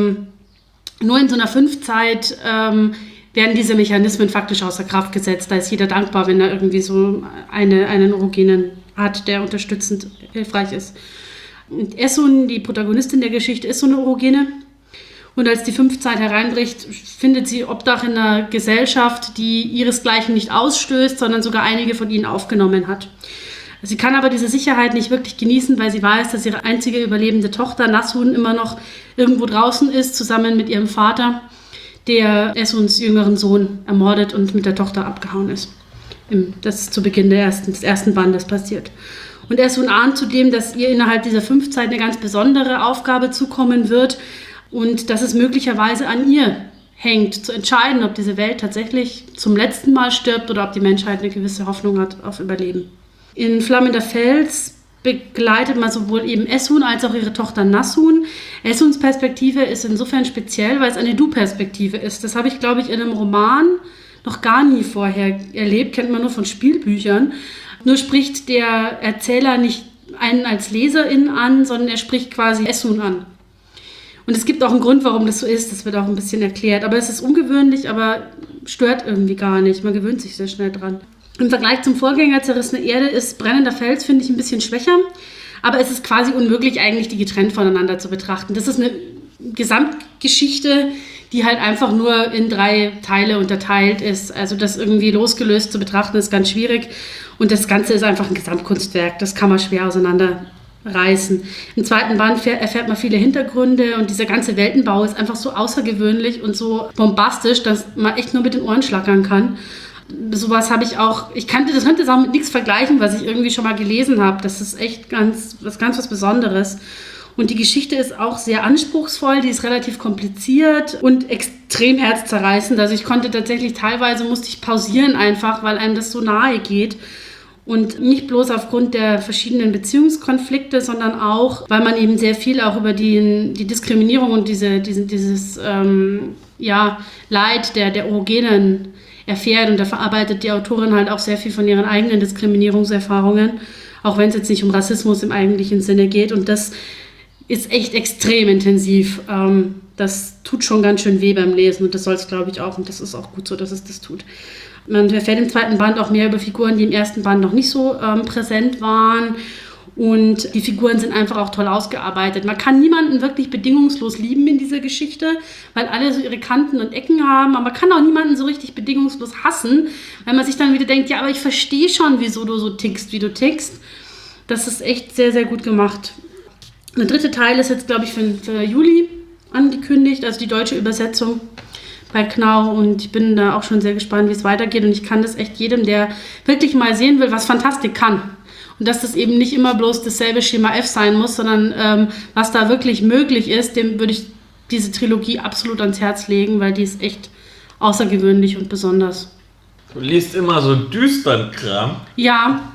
nur in so einer 5-Zeit werden diese Mechanismen faktisch außer Kraft gesetzt. Da ist jeder dankbar, wenn er irgendwie so einen Urogenen hat, der unterstützend hilfreich ist. Und Essun, die Protagonistin der Geschichte, ist so eine Urogene. Und als die 5-Zeit hereinbricht, findet sie Obdach in einer Gesellschaft, die ihresgleichen nicht ausstößt, sondern sogar einige von ihnen aufgenommen hat. Sie kann aber diese Sicherheit nicht wirklich genießen, weil sie weiß, dass ihre einzige überlebende Tochter, Nassun, immer noch irgendwo draußen ist, zusammen mit ihrem Vater, der Essuns jüngeren Sohn ermordet und mit der Tochter abgehauen ist. Das ist zu Beginn des ersten Bandes passiert. Und Essun ahnt zudem, dass ihr innerhalb dieser 5-Zeit eine ganz besondere Aufgabe zukommen wird und dass es möglicherweise an ihr hängt, zu entscheiden, ob diese Welt tatsächlich zum letzten Mal stirbt oder ob die Menschheit eine gewisse Hoffnung hat auf Überleben. In Flammender Fels begleitet man sowohl eben Essun als auch ihre Tochter Nassun. Essuns Perspektive ist insofern speziell, weil es eine Du-Perspektive ist. Das habe ich, glaube ich, in einem Roman noch gar nie vorher erlebt, kennt man nur von Spielbüchern. Nur spricht der Erzähler nicht einen als Leserin an, sondern er spricht quasi Essun an. Und es gibt auch einen Grund, warum das so ist, das wird auch ein bisschen erklärt. Aber es ist ungewöhnlich, aber stört irgendwie gar nicht. Man gewöhnt sich sehr schnell dran. Im Vergleich zum Vorgänger Zerrissene Erde ist Brennender Fels, finde ich, ein bisschen schwächer. Aber es ist quasi unmöglich, eigentlich die getrennt voneinander zu betrachten. Das ist eine Gesamtgeschichte, die halt einfach nur in 3 Teile unterteilt ist. Also das irgendwie losgelöst zu betrachten, ist ganz schwierig. Und das Ganze ist einfach ein Gesamtkunstwerk. Das kann man schwer auseinanderreißen. Im 2. Band erfährt man viele Hintergründe und dieser ganze Weltenbau ist einfach so außergewöhnlich und so bombastisch, dass man echt nur mit den Ohren schlackern kann. Sowas habe ich auch, das könnte es auch mit nichts vergleichen, was ich irgendwie schon mal gelesen habe. Das ist echt ganz was Besonderes. Und die Geschichte ist auch sehr anspruchsvoll, die ist relativ kompliziert und extrem herzzerreißend. Also ich konnte tatsächlich, teilweise musste ich pausieren einfach, weil einem das so nahe geht. Und nicht bloß aufgrund der verschiedenen Beziehungskonflikte, sondern auch, weil man eben sehr viel auch über die Diskriminierung und dieses Leid der Urogenen erfährt. Und da verarbeitet die Autorin halt auch sehr viel von ihren eigenen Diskriminierungserfahrungen, auch wenn es jetzt nicht um Rassismus im eigentlichen Sinne geht. Und das ist echt extrem intensiv. Das tut schon ganz schön weh beim Lesen und das soll es, glaube ich, auch. Und das ist auch gut so, dass es das tut. Man erfährt im 2. Band auch mehr über Figuren, die im 1. Band noch nicht so präsent waren. Und die Figuren sind einfach auch toll ausgearbeitet. Man kann niemanden wirklich bedingungslos lieben in dieser Geschichte, weil alle so ihre Kanten und Ecken haben. Aber man kann auch niemanden so richtig bedingungslos hassen, weil man sich dann wieder denkt, ja, aber ich verstehe schon, wieso du so tickst, wie du tickst. Das ist echt sehr, sehr gut gemacht. Der 3. Teil ist jetzt, glaube ich, für Juli angekündigt, also die deutsche Übersetzung bei Knau. Und ich bin da auch schon sehr gespannt, wie es weitergeht. Und ich kann das echt jedem, der wirklich mal sehen will, was Fantastik kann. Und dass das eben nicht immer bloß dasselbe Schema F sein muss, sondern was da wirklich möglich ist, dem würde ich diese Trilogie absolut ans Herz legen, weil die ist echt außergewöhnlich und besonders. Du liest immer so düsteren Kram. Ja.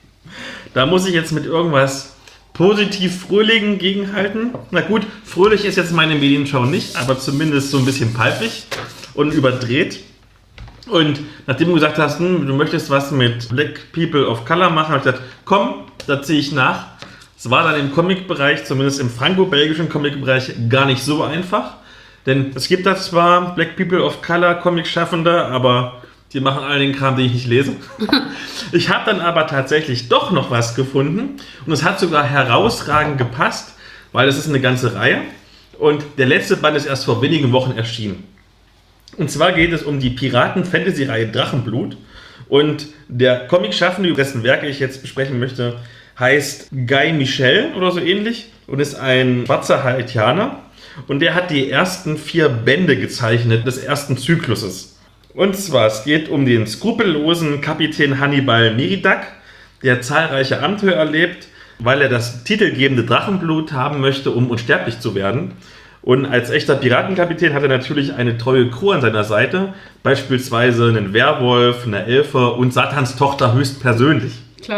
Da muss ich jetzt mit irgendwas positiv Fröhlichen gegenhalten. Na gut, fröhlich ist jetzt meine Medienschau nicht, aber zumindest so ein bisschen palpig und überdreht. Und nachdem du gesagt hast, du möchtest was mit Black People of Color machen, habe ich gesagt, komm, da ziehe ich nach. Es war dann im Comic-Bereich, zumindest im franco-belgischen Comic-Bereich, gar nicht so einfach. Denn es gibt da zwar Black People of Color Comic-Schaffende, aber die machen all den Kram, den ich nicht lese. Ich habe dann aber tatsächlich doch noch was gefunden und es hat sogar herausragend gepasst, weil es ist eine ganze Reihe und der letzte Band ist erst vor wenigen Wochen erschienen. Und zwar geht es um die Piraten-Fantasy-Reihe Drachenblut und der Comic-Schaffende, dessen Werke ich jetzt besprechen möchte, heißt Guy Michel oder so ähnlich und ist ein schwarzer Haitianer und der hat die ersten 4 Bände gezeichnet des ersten Zykluses. Und zwar, es geht um den skrupellosen Kapitän Hannibal Meridak, der zahlreiche Abenteuer erlebt, weil er das titelgebende Drachenblut haben möchte, um unsterblich zu werden. Und als echter Piratenkapitän hat er natürlich eine treue Crew an seiner Seite, beispielsweise einen Werwolf, eine Elfe und Satans Tochter höchstpersönlich. Klar.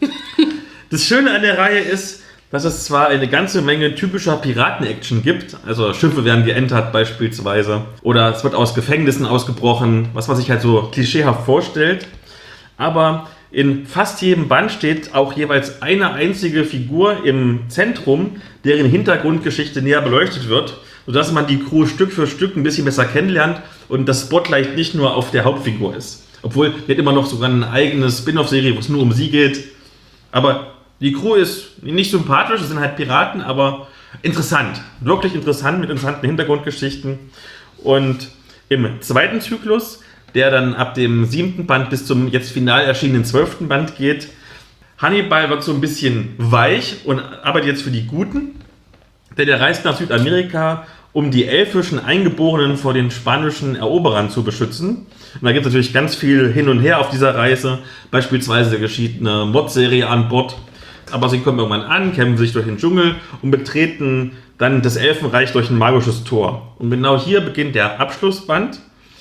Das Schöne an der Reihe ist, dass es zwar eine ganze Menge typischer Piraten-Action gibt, also Schiffe werden geentert beispielsweise, oder es wird aus Gefängnissen ausgebrochen, was man sich halt so klischeehaft vorstellt, aber in fast jedem Band steht auch jeweils eine einzige Figur im Zentrum, deren Hintergrundgeschichte näher beleuchtet wird, sodass man die Crew Stück für Stück ein bisschen besser kennenlernt und das Spotlight nicht nur auf der Hauptfigur ist. Obwohl, die hat immer noch sogar eine eigene Spin-off-Serie, wo es nur um sie geht. Aber die Crew ist nicht sympathisch, es sind halt Piraten, aber interessant. Wirklich interessant, mit interessanten Hintergrundgeschichten. Und im zweiten Zyklus, der dann ab dem 7. Band bis zum jetzt final erschienenen 12. Band geht, Hannibal wird so ein bisschen weich und arbeitet jetzt für die Guten. Denn er reist nach Südamerika, um die elfischen Eingeborenen vor den spanischen Eroberern zu beschützen. Und da gibt es natürlich ganz viel hin und her auf dieser Reise. Beispielsweise geschieht eine Mordserie an Bord. Aber sie kommen irgendwann an, kämpfen sich durch den Dschungel und betreten dann das Elfenreich durch ein magisches Tor. Und genau hier beginnt der Abschlussband.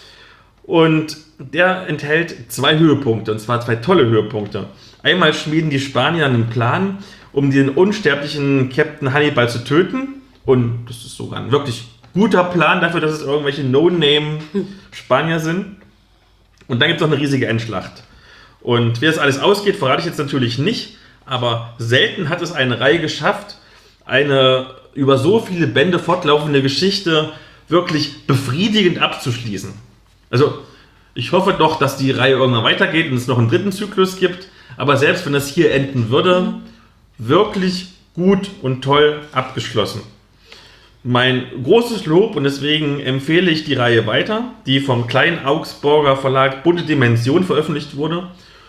Und der enthält 2 Höhepunkte, und zwar 2 tolle Höhepunkte. Einmal schmieden die Spanier einen Plan, um den unsterblichen Captain Hannibal zu töten. Und das ist sogar ein wirklich guter Plan dafür, dass es irgendwelche No-Name-Spanier sind. Und dann gibt es noch eine riesige Endschlacht. Und wie das alles ausgeht, verrate ich jetzt natürlich nicht. Aber selten hat es eine Reihe geschafft, eine über so viele Bände fortlaufende Geschichte wirklich befriedigend abzuschließen. Also ich hoffe doch, dass die Reihe irgendwann weitergeht und es noch einen 3. Zyklus gibt. Aber selbst wenn es hier enden würde, wirklich gut und toll abgeschlossen. Mein großes Lob, und deswegen empfehle ich die Reihe weiter, die vom kleinen Augsburger Verlag Bunte Dimension veröffentlicht wurde.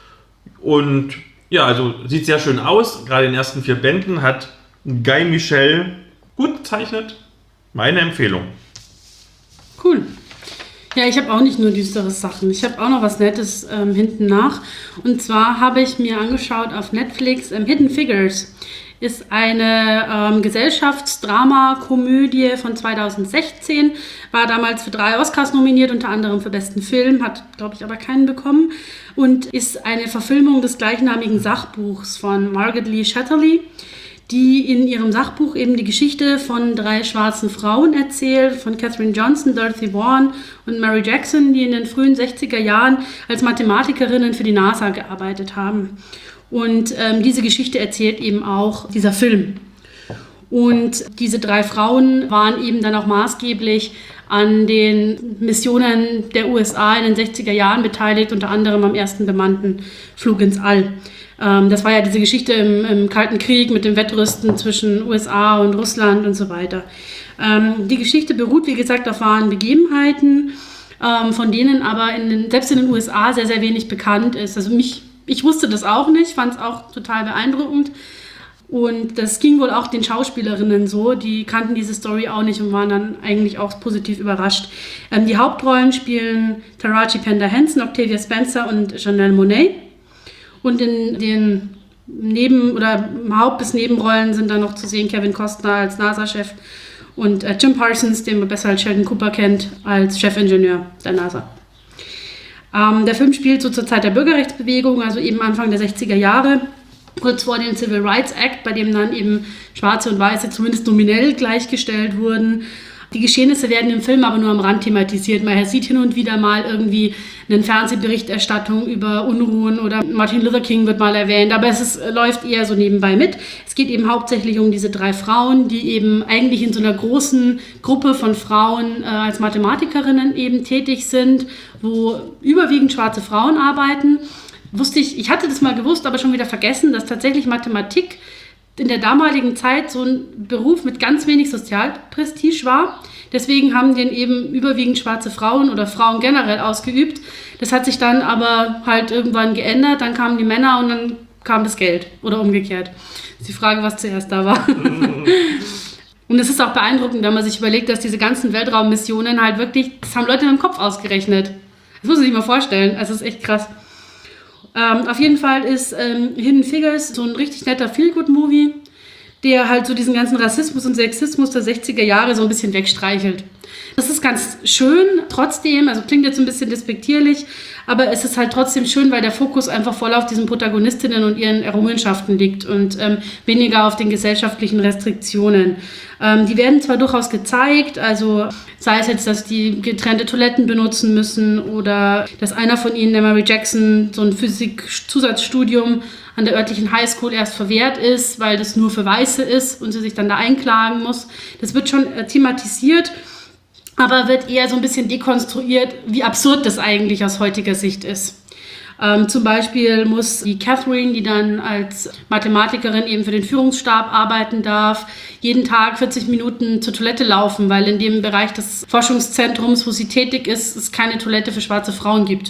Und ja, also sieht sehr schön aus. Gerade in den ersten 4 Bänden hat Guy Michel gut gezeichnet. Meine Empfehlung. Cool. Ja, ich habe auch nicht nur düstere Sachen. Ich habe auch noch was Nettes hinten nach. Und zwar habe ich mir angeschaut auf Netflix Hidden Figures. Ist eine Gesellschaftsdrama-Komödie von 2016. War damals für 3 Oscars nominiert, unter anderem für besten Film. Hat, glaube ich, aber keinen bekommen. Und ist eine Verfilmung des gleichnamigen Sachbuchs von Margaret Lee Shetterly, die in ihrem Sachbuch eben die Geschichte von 3 schwarzen Frauen erzählt, von Katherine Johnson, Dorothy Vaughan und Mary Jackson, die in den frühen 60er Jahren als Mathematikerinnen für die NASA gearbeitet haben. Und diese Geschichte erzählt eben auch dieser Film. Und diese 3 Frauen waren eben dann auch maßgeblich an den Missionen der USA in den 60er Jahren beteiligt, unter anderem am ersten bemannten Flug ins All. Das war ja diese Geschichte im Kalten Krieg mit dem Wettrüsten zwischen USA und Russland und so weiter. Die Geschichte beruht, wie gesagt, auf wahren Begebenheiten, von denen aber selbst in den USA sehr, sehr wenig bekannt ist. Also ich wusste das auch nicht, fand es auch total beeindruckend. Und das ging wohl auch den Schauspielerinnen so, die kannten diese Story auch nicht und waren dann eigentlich auch positiv überrascht. Die Hauptrollen spielen Taraji Penda Henson, Octavia Spencer und Janelle Monáe. Und in den Haupt- bis Nebenrollen sind dann noch zu sehen Kevin Costner als NASA-Chef und Jim Parsons, den man besser als Sheldon Cooper kennt, als Chefingenieur der NASA. Der Film spielt so zur Zeit der Bürgerrechtsbewegung, also eben Anfang der 60er Jahre, kurz vor dem Civil Rights Act, bei dem dann eben Schwarze und Weiße zumindest nominell gleichgestellt wurden. Die Geschehnisse werden im Film aber nur am Rand thematisiert. Man sieht hin und wieder mal irgendwie eine Fernsehberichterstattung über Unruhen oder Martin Luther King wird mal erwähnt, aber läuft eher so nebenbei mit. Es geht eben hauptsächlich um diese 3 Frauen, die eben eigentlich in so einer großen Gruppe von Frauen als Mathematikerinnen eben tätig sind, wo überwiegend schwarze Frauen arbeiten. Ich hatte das mal gewusst, aber schon wieder vergessen, dass tatsächlich Mathematik in der damaligen Zeit so ein Beruf mit ganz wenig Sozialprestige war. Deswegen haben den eben überwiegend schwarze Frauen oder Frauen generell ausgeübt. Das hat sich dann aber halt irgendwann geändert. Dann kamen die Männer und dann kam das Geld oder umgekehrt. Das ist die Frage, was zuerst da war. Und es ist auch beeindruckend, wenn man sich überlegt, dass diese ganzen Weltraummissionen halt wirklich, das haben Leute mit dem Kopf ausgerechnet. Das muss man sich mal vorstellen. Also das ist echt krass. Auf jeden Fall ist Hidden Figures so ein richtig netter Feel-Good-Movie, der halt so diesen ganzen Rassismus und Sexismus der 60er Jahre so ein bisschen wegstreichelt. Das ist ganz schön, trotzdem, also klingt jetzt ein bisschen despektierlich, aber es ist halt trotzdem schön, weil der Fokus einfach voll auf diesen Protagonistinnen und ihren Errungenschaften liegt und weniger auf den gesellschaftlichen Restriktionen. Die werden zwar durchaus gezeigt, also sei es jetzt, dass die getrennte Toiletten benutzen müssen oder dass einer von ihnen, der Mary Jackson, so ein Physik-Zusatzstudium an der örtlichen Highschool erst verwehrt ist, weil das nur für Weiße ist und sie sich dann da einklagen muss. Das wird schon thematisiert, aber wird eher so ein bisschen dekonstruiert, wie absurd das eigentlich aus heutiger Sicht ist. Zum Beispiel muss die Catherine, die dann als Mathematikerin eben für den Führungsstab arbeiten darf, jeden Tag 40 Minuten zur Toilette laufen, weil in dem Bereich des Forschungszentrums, wo sie tätig ist, es keine Toilette für schwarze Frauen gibt.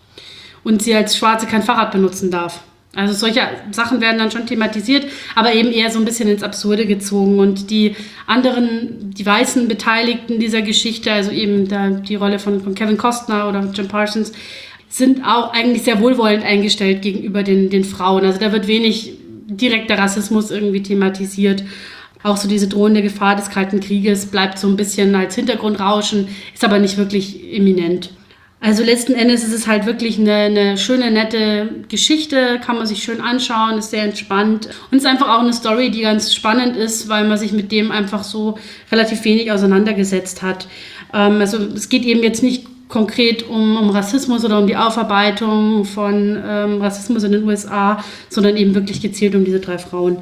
Und sie als Schwarze kein Fahrrad benutzen darf. Also solche Sachen werden dann schon thematisiert, aber eben eher so ein bisschen ins Absurde gezogen. Und die anderen, die weißen Beteiligten dieser Geschichte, also eben die Rolle von Kevin Costner oder Jim Parsons, sind auch eigentlich sehr wohlwollend eingestellt gegenüber den Frauen. Also da wird wenig direkter Rassismus irgendwie thematisiert. Auch so diese drohende Gefahr des Kalten Krieges bleibt so ein bisschen als Hintergrundrauschen, ist aber nicht wirklich eminent. Also letzten Endes ist es halt wirklich eine schöne, nette Geschichte, kann man sich schön anschauen, ist sehr entspannt und ist einfach auch eine Story, die ganz spannend ist, weil man sich mit dem einfach so relativ wenig auseinandergesetzt hat. Also es geht eben jetzt nicht konkret um Rassismus oder um die Aufarbeitung von Rassismus in den USA, sondern eben wirklich gezielt um diese 3 Frauen.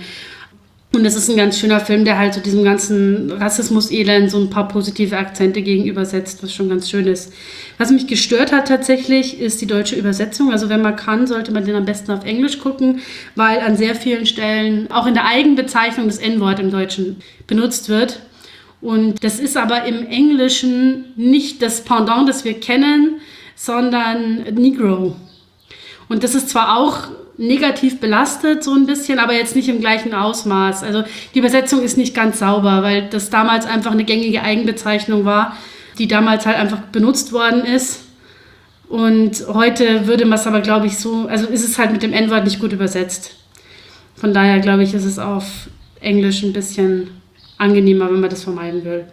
Und es ist ein ganz schöner Film, der halt so diesem ganzen Rassismus-Elend so ein paar positive Akzente gegenübersetzt, was schon ganz schön ist. Was mich gestört hat tatsächlich, ist die deutsche Übersetzung. Also wenn man kann, sollte man den am besten auf Englisch gucken, weil an sehr vielen Stellen auch in der Eigenbezeichnung das N-Wort im Deutschen benutzt wird. Und das ist aber im Englischen nicht das Pendant, das wir kennen, sondern Negro. Und das ist zwar auch negativ belastet, so ein bisschen, aber jetzt nicht im gleichen Ausmaß. Also die Übersetzung ist nicht ganz sauber, weil das damals einfach eine gängige Eigenbezeichnung war, die damals halt einfach benutzt worden ist. Und heute würde man es aber, glaube ich, so, also ist es halt mit dem N-Wort nicht gut übersetzt. Von daher, glaube ich, ist es auf Englisch ein bisschen angenehmer, wenn man das vermeiden will.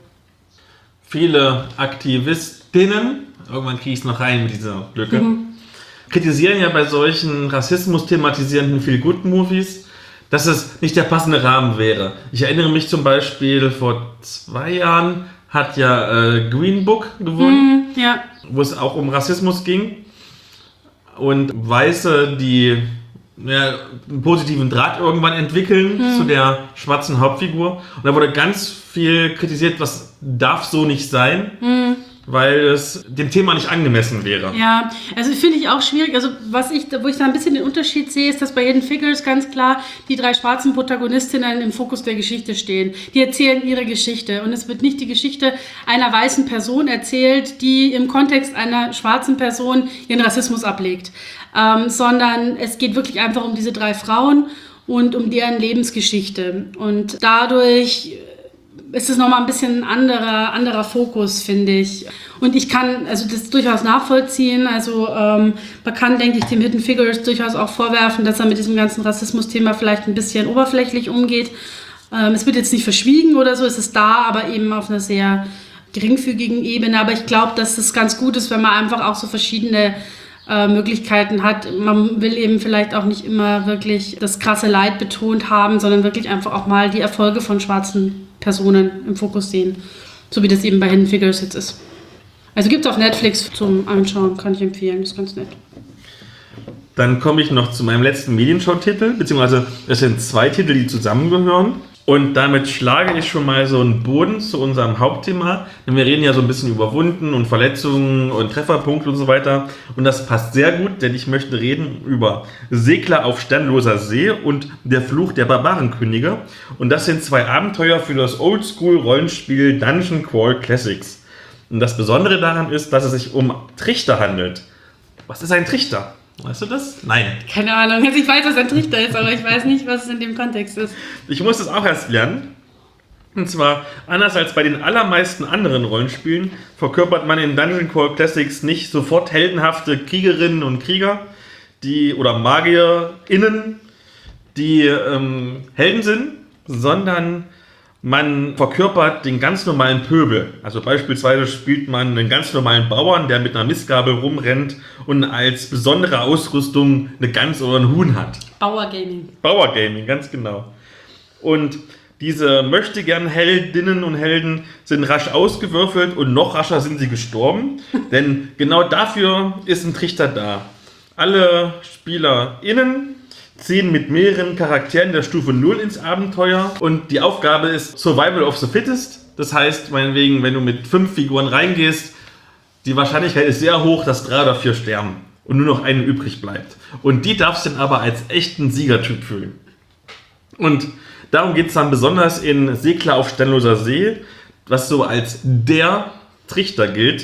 Viele Aktivistinnen, irgendwann kriege ich es noch rein mit dieser Lücke, kritisieren ja bei solchen Rassismus-thematisierenden Feel-Good-Movies, dass es nicht der passende Rahmen wäre. Ich erinnere mich zum Beispiel, vor 2 Jahren hat ja Green Book gewonnen, Ja. wo es auch um Rassismus ging. Und Weiße, die einen positiven Draht irgendwann entwickeln zu der schwarzen Hauptfigur. Und da wurde ganz viel kritisiert, was darf so nicht sein. Weil es dem Thema nicht angemessen wäre. Ja, also finde ich auch schwierig. Also wo ich da ein bisschen den Unterschied sehe, ist, dass bei Hidden Figures ganz klar die 3 schwarzen Protagonistinnen im Fokus der Geschichte stehen. Die erzählen ihre Geschichte und es wird nicht die Geschichte einer weißen Person erzählt, die im Kontext einer schwarzen Person ihren Rassismus ablegt, sondern es geht wirklich einfach um diese 3 Frauen und um deren Lebensgeschichte. Und dadurch ist es nochmal ein bisschen ein anderer Fokus, finde ich. Und ich kann das durchaus nachvollziehen. Also man kann, denke ich, dem Hidden Figures durchaus auch vorwerfen, dass er mit diesem ganzen Rassismus-Thema vielleicht ein bisschen oberflächlich umgeht. Es wird jetzt nicht verschwiegen oder so, es ist da, aber eben auf einer sehr geringfügigen Ebene. Aber ich glaube, dass es ganz gut ist, wenn man einfach auch so verschiedene Möglichkeiten hat. Man will eben vielleicht auch nicht immer wirklich das krasse Leid betont haben, sondern wirklich einfach auch mal die Erfolge von schwarzen Personen im Fokus sehen. So wie das eben bei Hidden Figures jetzt ist. Also gibt es auf Netflix zum Anschauen, kann ich empfehlen, das ist ganz nett. Dann komme ich noch zu meinem letzten Medienshow-Titel, beziehungsweise es sind 2 Titel, die zusammengehören. Und damit schlage ich schon mal so einen Boden zu unserem Hauptthema. Denn wir reden ja so ein bisschen über Wunden und Verletzungen und Trefferpunkte und so weiter. Und das passt sehr gut, denn ich möchte reden über Segler auf sternloser See und Der Fluch der Barbarenkönige. Und das sind 2 Abenteuer für das Oldschool-Rollenspiel Dungeon Crawl Classics. Und das Besondere daran ist, dass es sich um Trichter handelt. Was ist ein Trichter? Weißt du das? Nein. Keine Ahnung. Also ich weiß, was ein Trichter ist, aber ich weiß nicht, was es in dem Kontext ist. Ich muss das auch erst lernen. Und zwar, anders als bei den allermeisten anderen Rollenspielen, verkörpert man in Dungeon Crawl Classics nicht sofort heldenhafte Kriegerinnen und Krieger, oder MagierInnen, die Helden sind, sondern man verkörpert den ganz normalen Pöbel. Also beispielsweise spielt man einen ganz normalen Bauern, der mit einer Mistgabel rumrennt und als besondere Ausrüstung eine Gans oder ein Huhn hat. Bauergaming, ganz genau. Und diese Möchtegern-Heldinnen und Helden sind rasch ausgewürfelt und noch rascher sind sie gestorben. Denn genau dafür ist ein Trichter da. Alle SpielerInnen ziehen mit mehreren Charakteren der Stufe 0 ins Abenteuer und die Aufgabe ist Survival of the Fittest. Das heißt, meinetwegen, wenn du mit 5 Figuren reingehst, die Wahrscheinlichkeit ist sehr hoch, dass 3 oder 4 sterben und nur noch eine übrig bleibt. Und die darfst du dann aber als echten Siegertyp fühlen. Und darum geht es dann besonders in Segler auf Sternloser See, was so als der Trichter gilt.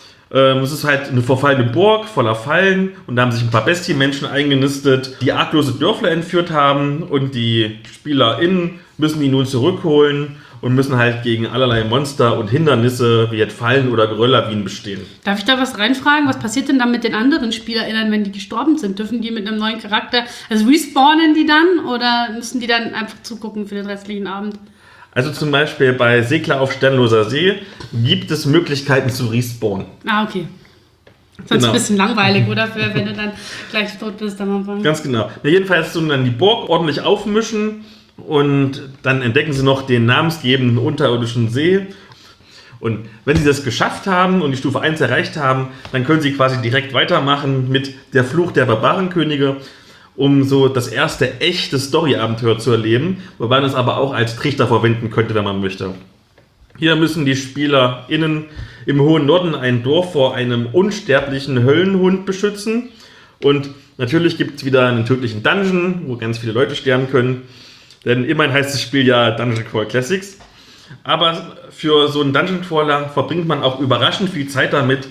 Es ist halt eine verfallene Burg voller Fallen und da haben sich ein paar Bestienmenschen eingenistet, die arglose Dörfler entführt haben und die SpielerInnen müssen die nun zurückholen und müssen halt gegen allerlei Monster und Hindernisse wie jetzt Fallen oder Gerölllawinen bestehen. Darf ich da was reinfragen? Was passiert denn dann mit den anderen SpielerInnen, wenn die gestorben sind? Dürfen die mit einem neuen Charakter, also respawnen die dann oder müssen die dann einfach zugucken für den restlichen Abend? Also zum Beispiel bei Segler auf Sternloser See gibt es Möglichkeiten zu respawnen. Ah, okay. Sonst ein bisschen langweilig, oder? Wenn du dann gleich tot bist am Anfang. Ganz genau. Ja, jedenfalls tun dann die Burg ordentlich aufmischen und dann entdecken sie noch den namensgebenden unterirdischen See. Und wenn sie das geschafft haben und die Stufe 1 erreicht haben, dann können sie quasi direkt weitermachen mit der Fluch der Barbarenkönige, um so das erste echte Story-Abenteuer zu erleben, wobei man es aber auch als Trichter verwenden könnte, wenn man möchte. Hier müssen die SpielerInnen im hohen Norden ein Dorf vor einem unsterblichen Höllenhund beschützen. Und natürlich gibt es wieder einen tödlichen Dungeon, wo ganz viele Leute sterben können. Denn immerhin heißt das Spiel ja Dungeon Crawl Classics. Aber für so einen Dungeon Crawler verbringt man auch überraschend viel Zeit damit,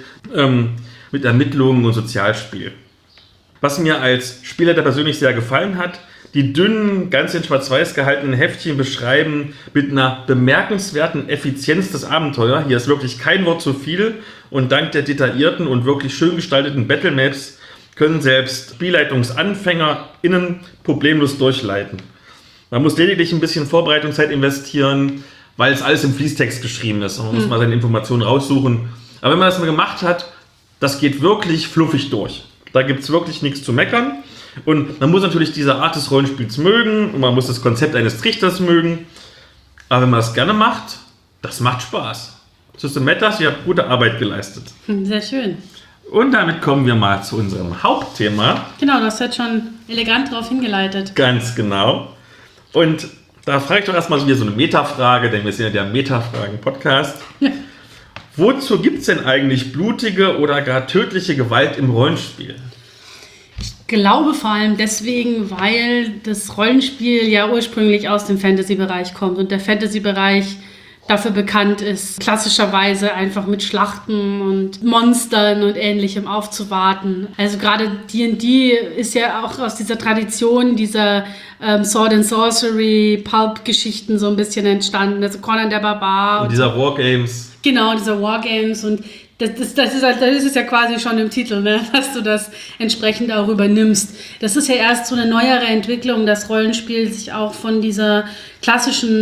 mit Ermittlungen und Sozialspiel. Was mir als Spieler da persönlich sehr gefallen hat, die dünnen, ganz in Schwarz-Weiß gehaltenen Heftchen beschreiben mit einer bemerkenswerten Effizienz das Abenteuer. Hier ist wirklich kein Wort zu viel und dank der detaillierten und wirklich schön gestalteten Battlemaps können selbst SpielleitungsanfängerInnen problemlos durchleiten. Man muss lediglich ein bisschen Vorbereitungszeit investieren, weil es alles im Fließtext geschrieben ist. Man muss mal seine Informationen raussuchen. Aber wenn man das mal gemacht hat, das geht wirklich fluffig durch. Da gibt es wirklich nichts zu meckern. Und man muss natürlich diese Art des Rollenspiels mögen und man muss das Konzept eines Trichters mögen. Aber wenn man das gerne macht, das macht Spaß. System Matters, ihr habt gute Arbeit geleistet. Sehr schön. Und damit kommen wir mal zu unserem Hauptthema. Genau, du hast jetzt schon elegant darauf hingeleitet. Ganz genau. Und da frage ich doch erstmal wieder so eine Metafrage, denn wir sind ja der Metafragen-Podcast. Ja. Wozu gibt es denn eigentlich blutige oder gar tödliche Gewalt im Rollenspiel? Ich glaube vor allem deswegen, weil das Rollenspiel ja ursprünglich aus dem Fantasy-Bereich kommt und der Fantasy-Bereich dafür bekannt ist, klassischerweise einfach mit Schlachten und Monstern und Ähnlichem aufzuwarten. Also gerade D&D ist ja auch aus dieser Tradition dieser Sword and Sorcery, Pulp-Geschichten so ein bisschen entstanden. Also Conan der Barbar. Und dieser Wargames. Genau, dieser Wargames und das ist ja quasi schon im Titel, ne? Dass du das entsprechend auch übernimmst. Das ist ja erst so eine neuere Entwicklung, dass Rollenspiel sich auch von dieser klassischen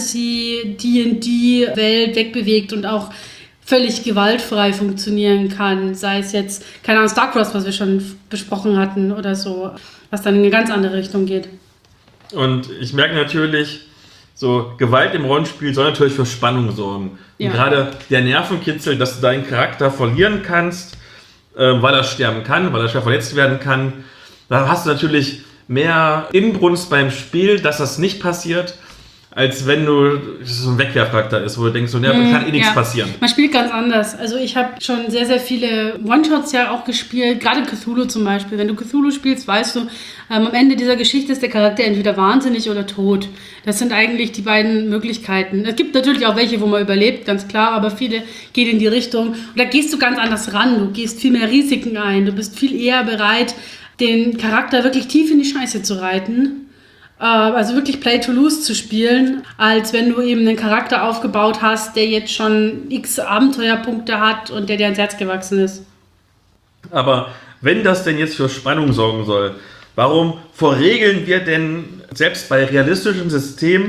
Fantasy-D&D-Welt wegbewegt und auch völlig gewaltfrei funktionieren kann. Sei es jetzt, keine Ahnung, StarCross, was wir schon besprochen hatten oder so, was dann in eine ganz andere Richtung geht. Und ich merke natürlich, so Gewalt im Rollenspiel soll natürlich für Spannung sorgen. Ja. Und gerade der Nervenkitzel, dass du deinen Charakter verlieren kannst, weil er sterben kann, weil er schwer verletzt werden kann. Da hast du natürlich mehr Inbrunst beim Spiel, dass das nicht passiert, als wenn du so ein Wegwerfcharakter ist, wo du denkst, so, ja, kann eh nichts passieren. Man spielt ganz anders. Also ich habe schon sehr, sehr viele One-Shots ja auch gespielt, gerade Cthulhu zum Beispiel. Wenn du Cthulhu spielst, weißt du, am Ende dieser Geschichte ist der Charakter entweder wahnsinnig oder tot. Das sind eigentlich die beiden Möglichkeiten. Es gibt natürlich auch welche, wo man überlebt, ganz klar, aber viele gehen in die Richtung. Und da gehst du ganz anders ran. Du gehst viel mehr Risiken ein. Du bist viel eher bereit, den Charakter wirklich tief in die Scheiße zu reiten. Also wirklich Play to Lose zu spielen, als wenn du eben einen Charakter aufgebaut hast, der jetzt schon x Abenteuerpunkte hat und der dir ans Herz gewachsen ist. Aber wenn das denn jetzt für Spannung sorgen soll, warum verregeln wir denn selbst bei realistischen Systemen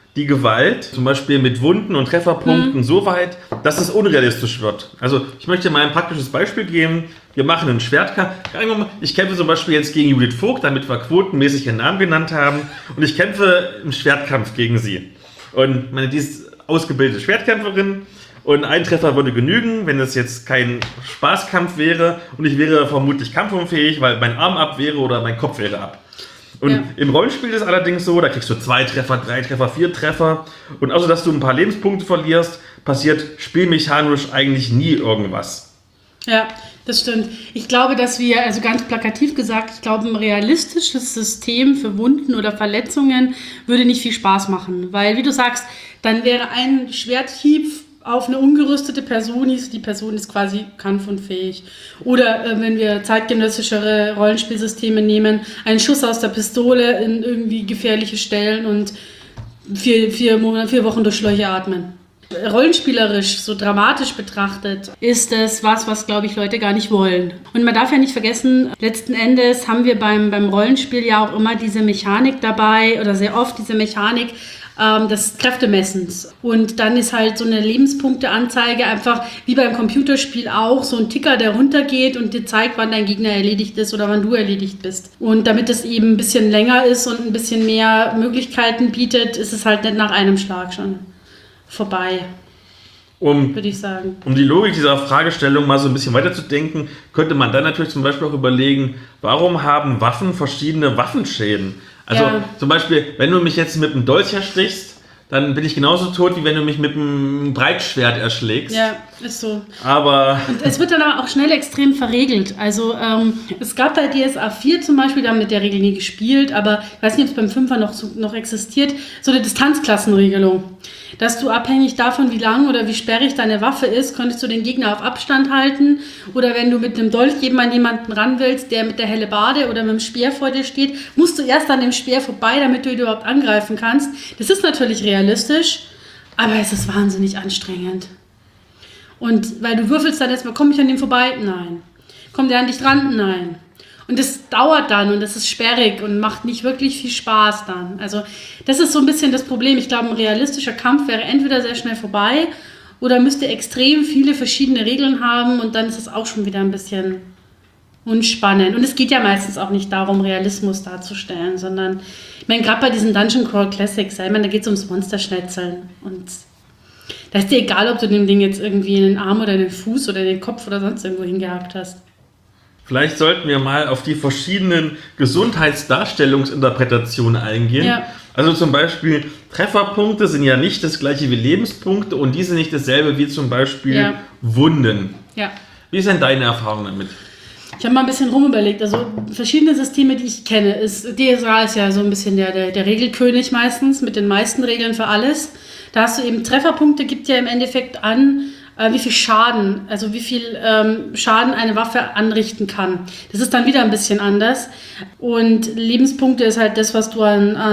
die Gewalt, zum Beispiel mit Wunden und Trefferpunkten, so weit, dass es unrealistisch wird. Also ich möchte mal ein praktisches Beispiel geben. Wir machen einen Schwertkampf. Ich kämpfe zum Beispiel jetzt gegen Judith Vogt, damit wir quotenmäßig ihren Namen genannt haben. Und ich kämpfe im Schwertkampf gegen sie. Und die ist ausgebildete Schwertkämpferin. Und ein Treffer würde genügen, wenn es jetzt kein Spaßkampf wäre. Und ich wäre vermutlich kampfunfähig, weil mein Arm ab wäre oder mein Kopf wäre ab. Und im Rollenspiel ist es allerdings so, da kriegst du 2 Treffer, 3 Treffer, 4 Treffer. Und außer dass du ein paar Lebenspunkte verlierst, passiert spielmechanisch eigentlich nie irgendwas. Ja, das stimmt. Ich glaube, dass wir, also ganz plakativ gesagt, ich glaube, ein realistisches System für Wunden oder Verletzungen würde nicht viel Spaß machen. Weil, wie du sagst, dann wäre ein Schwerthieb auf eine ungerüstete Person, die Person ist quasi kampfunfähig. Oder wenn wir zeitgenössischere Rollenspielsysteme nehmen, ein Schuss aus der Pistole in irgendwie gefährliche Stellen und 4 Wochen durch Schläuche atmen. Rollenspielerisch, so dramatisch betrachtet, ist es was glaube ich, Leute gar nicht wollen. Und man darf ja nicht vergessen, letzten Endes haben wir beim Rollenspiel ja auch immer diese Mechanik dabei, oder sehr oft diese Mechanik, des Kräftemessens. Und dann ist halt so eine Lebenspunkteanzeige einfach wie beim Computerspiel auch so ein Ticker, der runtergeht und dir zeigt, wann dein Gegner erledigt ist oder wann du erledigt bist. Und damit es eben ein bisschen länger ist und ein bisschen mehr Möglichkeiten bietet, ist es halt nicht nach einem Schlag schon vorbei, würde ich sagen. Um die Logik dieser Fragestellung mal so ein bisschen weiterzudenken, könnte man dann natürlich zum Beispiel auch überlegen, warum haben Waffen verschiedene Waffenschäden? Also zum Beispiel, wenn du mich jetzt mit einem Dolch erstichst, dann bin ich genauso tot, wie wenn du mich mit einem Breitschwert erschlägst. Ja, ist so. Aber und es wird dann aber auch schnell extrem verregelt. Also es gab bei DSA 4 zum Beispiel, da haben wir mit der Regel nie gespielt, aber ich weiß nicht, ob es beim 5er noch existiert, so eine Distanzklassenregelung. Dass du abhängig davon, wie lang oder wie sperrig deine Waffe ist, könntest du den Gegner auf Abstand halten. Oder wenn du mit einem Dolch an jemanden ran willst, der mit der Hellebarde oder mit dem Speer vor dir steht, musst du erst an dem Speer vorbei, damit du ihn überhaupt angreifen kannst. Das ist natürlich realistisch, aber es ist wahnsinnig anstrengend. Und weil du würfelst dann erstmal, komme ich an dem vorbei? Nein. Kommt der an dich dran? Nein. Und das dauert dann und das ist sperrig und macht nicht wirklich viel Spaß dann. Also das ist so ein bisschen das Problem. Ich glaube, ein realistischer Kampf wäre entweder sehr schnell vorbei oder müsste extrem viele verschiedene Regeln haben und dann ist es auch schon wieder ein bisschen unspannend. Und es geht ja meistens auch nicht darum, Realismus darzustellen, sondern, ich meine, gerade bei diesen Dungeon Crawl Classics, da geht es ums Monsterschnetzeln und da ist dir egal, ob du dem Ding jetzt irgendwie in den Arm oder in den Fuß oder in den Kopf oder sonst irgendwo hingehakt hast. Vielleicht sollten wir mal auf die verschiedenen Gesundheitsdarstellungsinterpretationen eingehen. Ja. Also zum Beispiel, Trefferpunkte sind ja nicht das gleiche wie Lebenspunkte und die sind nicht dasselbe wie zum Beispiel Wunden. Ja. Wie ist denn deine Erfahrung damit? Ich habe mal ein bisschen rumüberlegt. Also verschiedene Systeme, die ich kenne. DSA ist ja so ein bisschen der Regelkönig meistens, mit den meisten Regeln für alles. Da hast du eben Trefferpunkte, gibt ja im Endeffekt an, wie viel Schaden, also wie viel Schaden eine Waffe anrichten kann. Das ist dann wieder ein bisschen anders. Und Lebenspunkte ist halt das, was du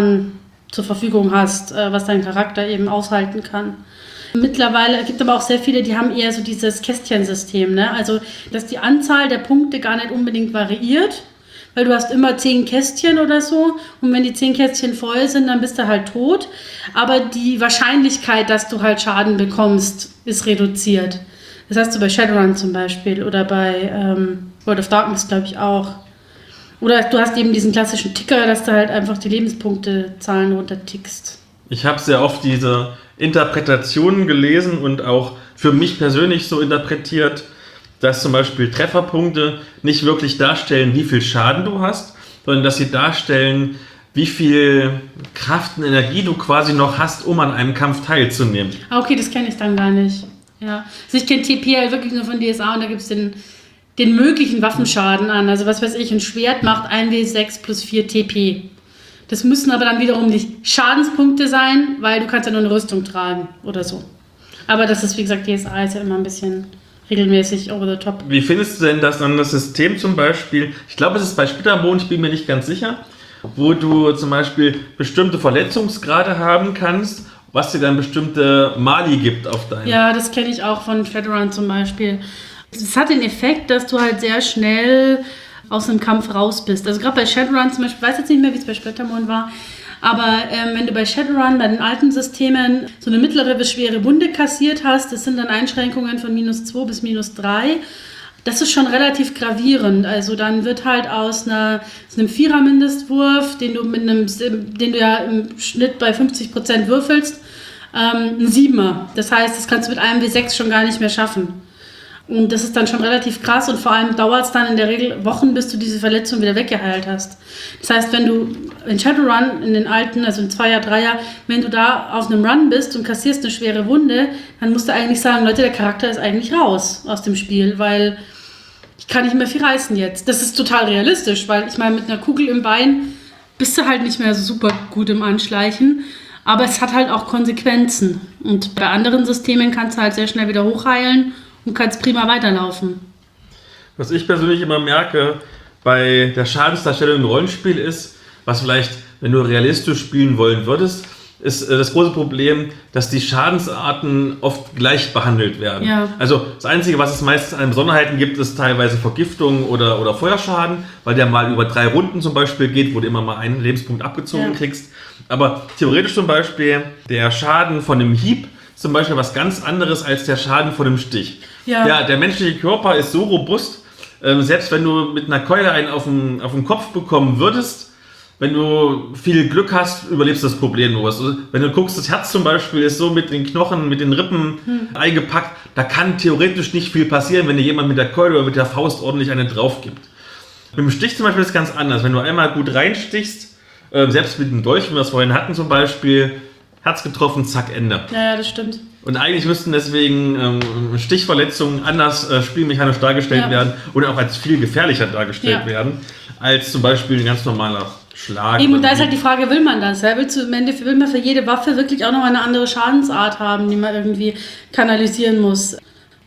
zur Verfügung hast, was dein Charakter eben aushalten kann. Mittlerweile gibt es aber auch sehr viele, die haben eher so dieses Kästchensystem, ne? Also, dass die Anzahl der Punkte gar nicht unbedingt variiert, weil du hast immer 10 Kästchen oder so und wenn die 10 Kästchen voll sind, dann bist du halt tot. Aber die Wahrscheinlichkeit, dass du halt Schaden bekommst, ist reduziert. Das hast du bei Shadowrun zum Beispiel oder bei World of Darkness, glaube ich, auch. Oder du hast eben diesen klassischen Ticker, dass du halt einfach die Lebenspunktezahlen runtertickst. Ich habe sehr oft diese Interpretationen gelesen und auch für mich persönlich so interpretiert, dass zum Beispiel Trefferpunkte nicht wirklich darstellen, wie viel Schaden du hast, sondern dass sie darstellen, wie viel Kraft und Energie du quasi noch hast, um an einem Kampf teilzunehmen. Okay, das kenne ich dann gar nicht. Ja. Also ich kenne TP halt wirklich nur von DSA und da gibt es den möglichen Waffenschaden an. Also was weiß ich, ein Schwert macht 1W6 plus 4 TP. Das müssen aber dann wiederum nicht Schadenspunkte sein, weil du kannst ja nur eine Rüstung tragen oder so. Aber das ist, wie gesagt, DSA ist ja immer ein bisschen regelmäßig over the top. Wie findest du denn das System zum Beispiel? Ich glaube, es ist bei Splittermond, ich bin mir nicht ganz sicher, wo du zum Beispiel bestimmte Verletzungsgrade haben kannst, was dir dann bestimmte Mali gibt auf deinen. Ja, das kenne ich auch von Shadowrun zum Beispiel. Es hat den Effekt, dass du halt sehr schnell aus einem Kampf raus bist. Also gerade bei Shadowrun zum Beispiel, ich weiß jetzt nicht mehr, wie es bei Splittermond war, Aber wenn du bei Shadowrun, bei den alten Systemen, so eine mittlere bis schwere Wunde kassiert hast, das sind dann Einschränkungen von -2 bis -3. Das ist schon relativ gravierend. Also dann wird halt aus einem Vierer-Mindestwurf, den du ja im Schnitt bei 50% würfelst, ein 7er. Das heißt, das kannst du mit einem W6 schon gar nicht mehr schaffen. Und das ist dann schon relativ krass und vor allem dauert es dann in der Regel Wochen, bis du diese Verletzung wieder weggeheilt hast. Das heißt, wenn du in Shadowrun, in den alten, also in 2er, 3er, wenn du da auf einem Run bist und kassierst eine schwere Wunde, dann musst du eigentlich sagen, Leute, der Charakter ist eigentlich raus aus dem Spiel, weil ich kann nicht mehr viel reißen jetzt. Das ist total realistisch, weil ich meine, mit einer Kugel im Bein bist du halt nicht mehr so super gut im Anschleichen. Aber es hat halt auch Konsequenzen. Und bei anderen Systemen kannst du halt sehr schnell wieder hochheilen und kannst prima weiterlaufen. Was ich persönlich immer merke bei der Schadensdarstellung im Rollenspiel ist, was vielleicht, wenn du realistisch spielen wollen würdest, ist das große Problem, dass die Schadensarten oft gleich behandelt werden. Ja. Also das Einzige, was es meistens an Besonderheiten gibt, ist teilweise Vergiftung oder Feuerschaden, weil der mal über 3 Runden zum Beispiel geht, wo du immer mal einen Lebenspunkt abgezogen kriegst. Aber theoretisch zum Beispiel der Schaden von einem Hieb zum Beispiel was ganz anderes als der Schaden von einem Stich. Ja, der menschliche Körper ist so robust, selbst wenn du mit einer Keule einen auf den Kopf bekommen würdest, wenn du viel Glück hast, überlebst du das problemlos. Wenn du guckst, das Herz zum Beispiel ist so mit den Knochen, mit den Rippen eingepackt, da kann theoretisch nicht viel passieren, wenn dir jemand mit der Keule oder mit der Faust ordentlich eine drauf gibt. Mit dem Stich zum Beispiel ist es ganz anders. Wenn du einmal gut reinstichst, selbst mit dem Dolch, wie wir es vorhin hatten zum Beispiel, Herz getroffen, zack, Ende. Ja, das stimmt. Und eigentlich müssten deswegen Stichverletzungen anders spielmechanisch dargestellt werden oder auch als viel gefährlicher dargestellt werden, als zum Beispiel ein ganz normaler Schlag. Eben, und da ist halt die Frage, will man das? Ja? Will man für jede Waffe wirklich auch noch eine andere Schadensart haben, die man irgendwie kanalisieren muss?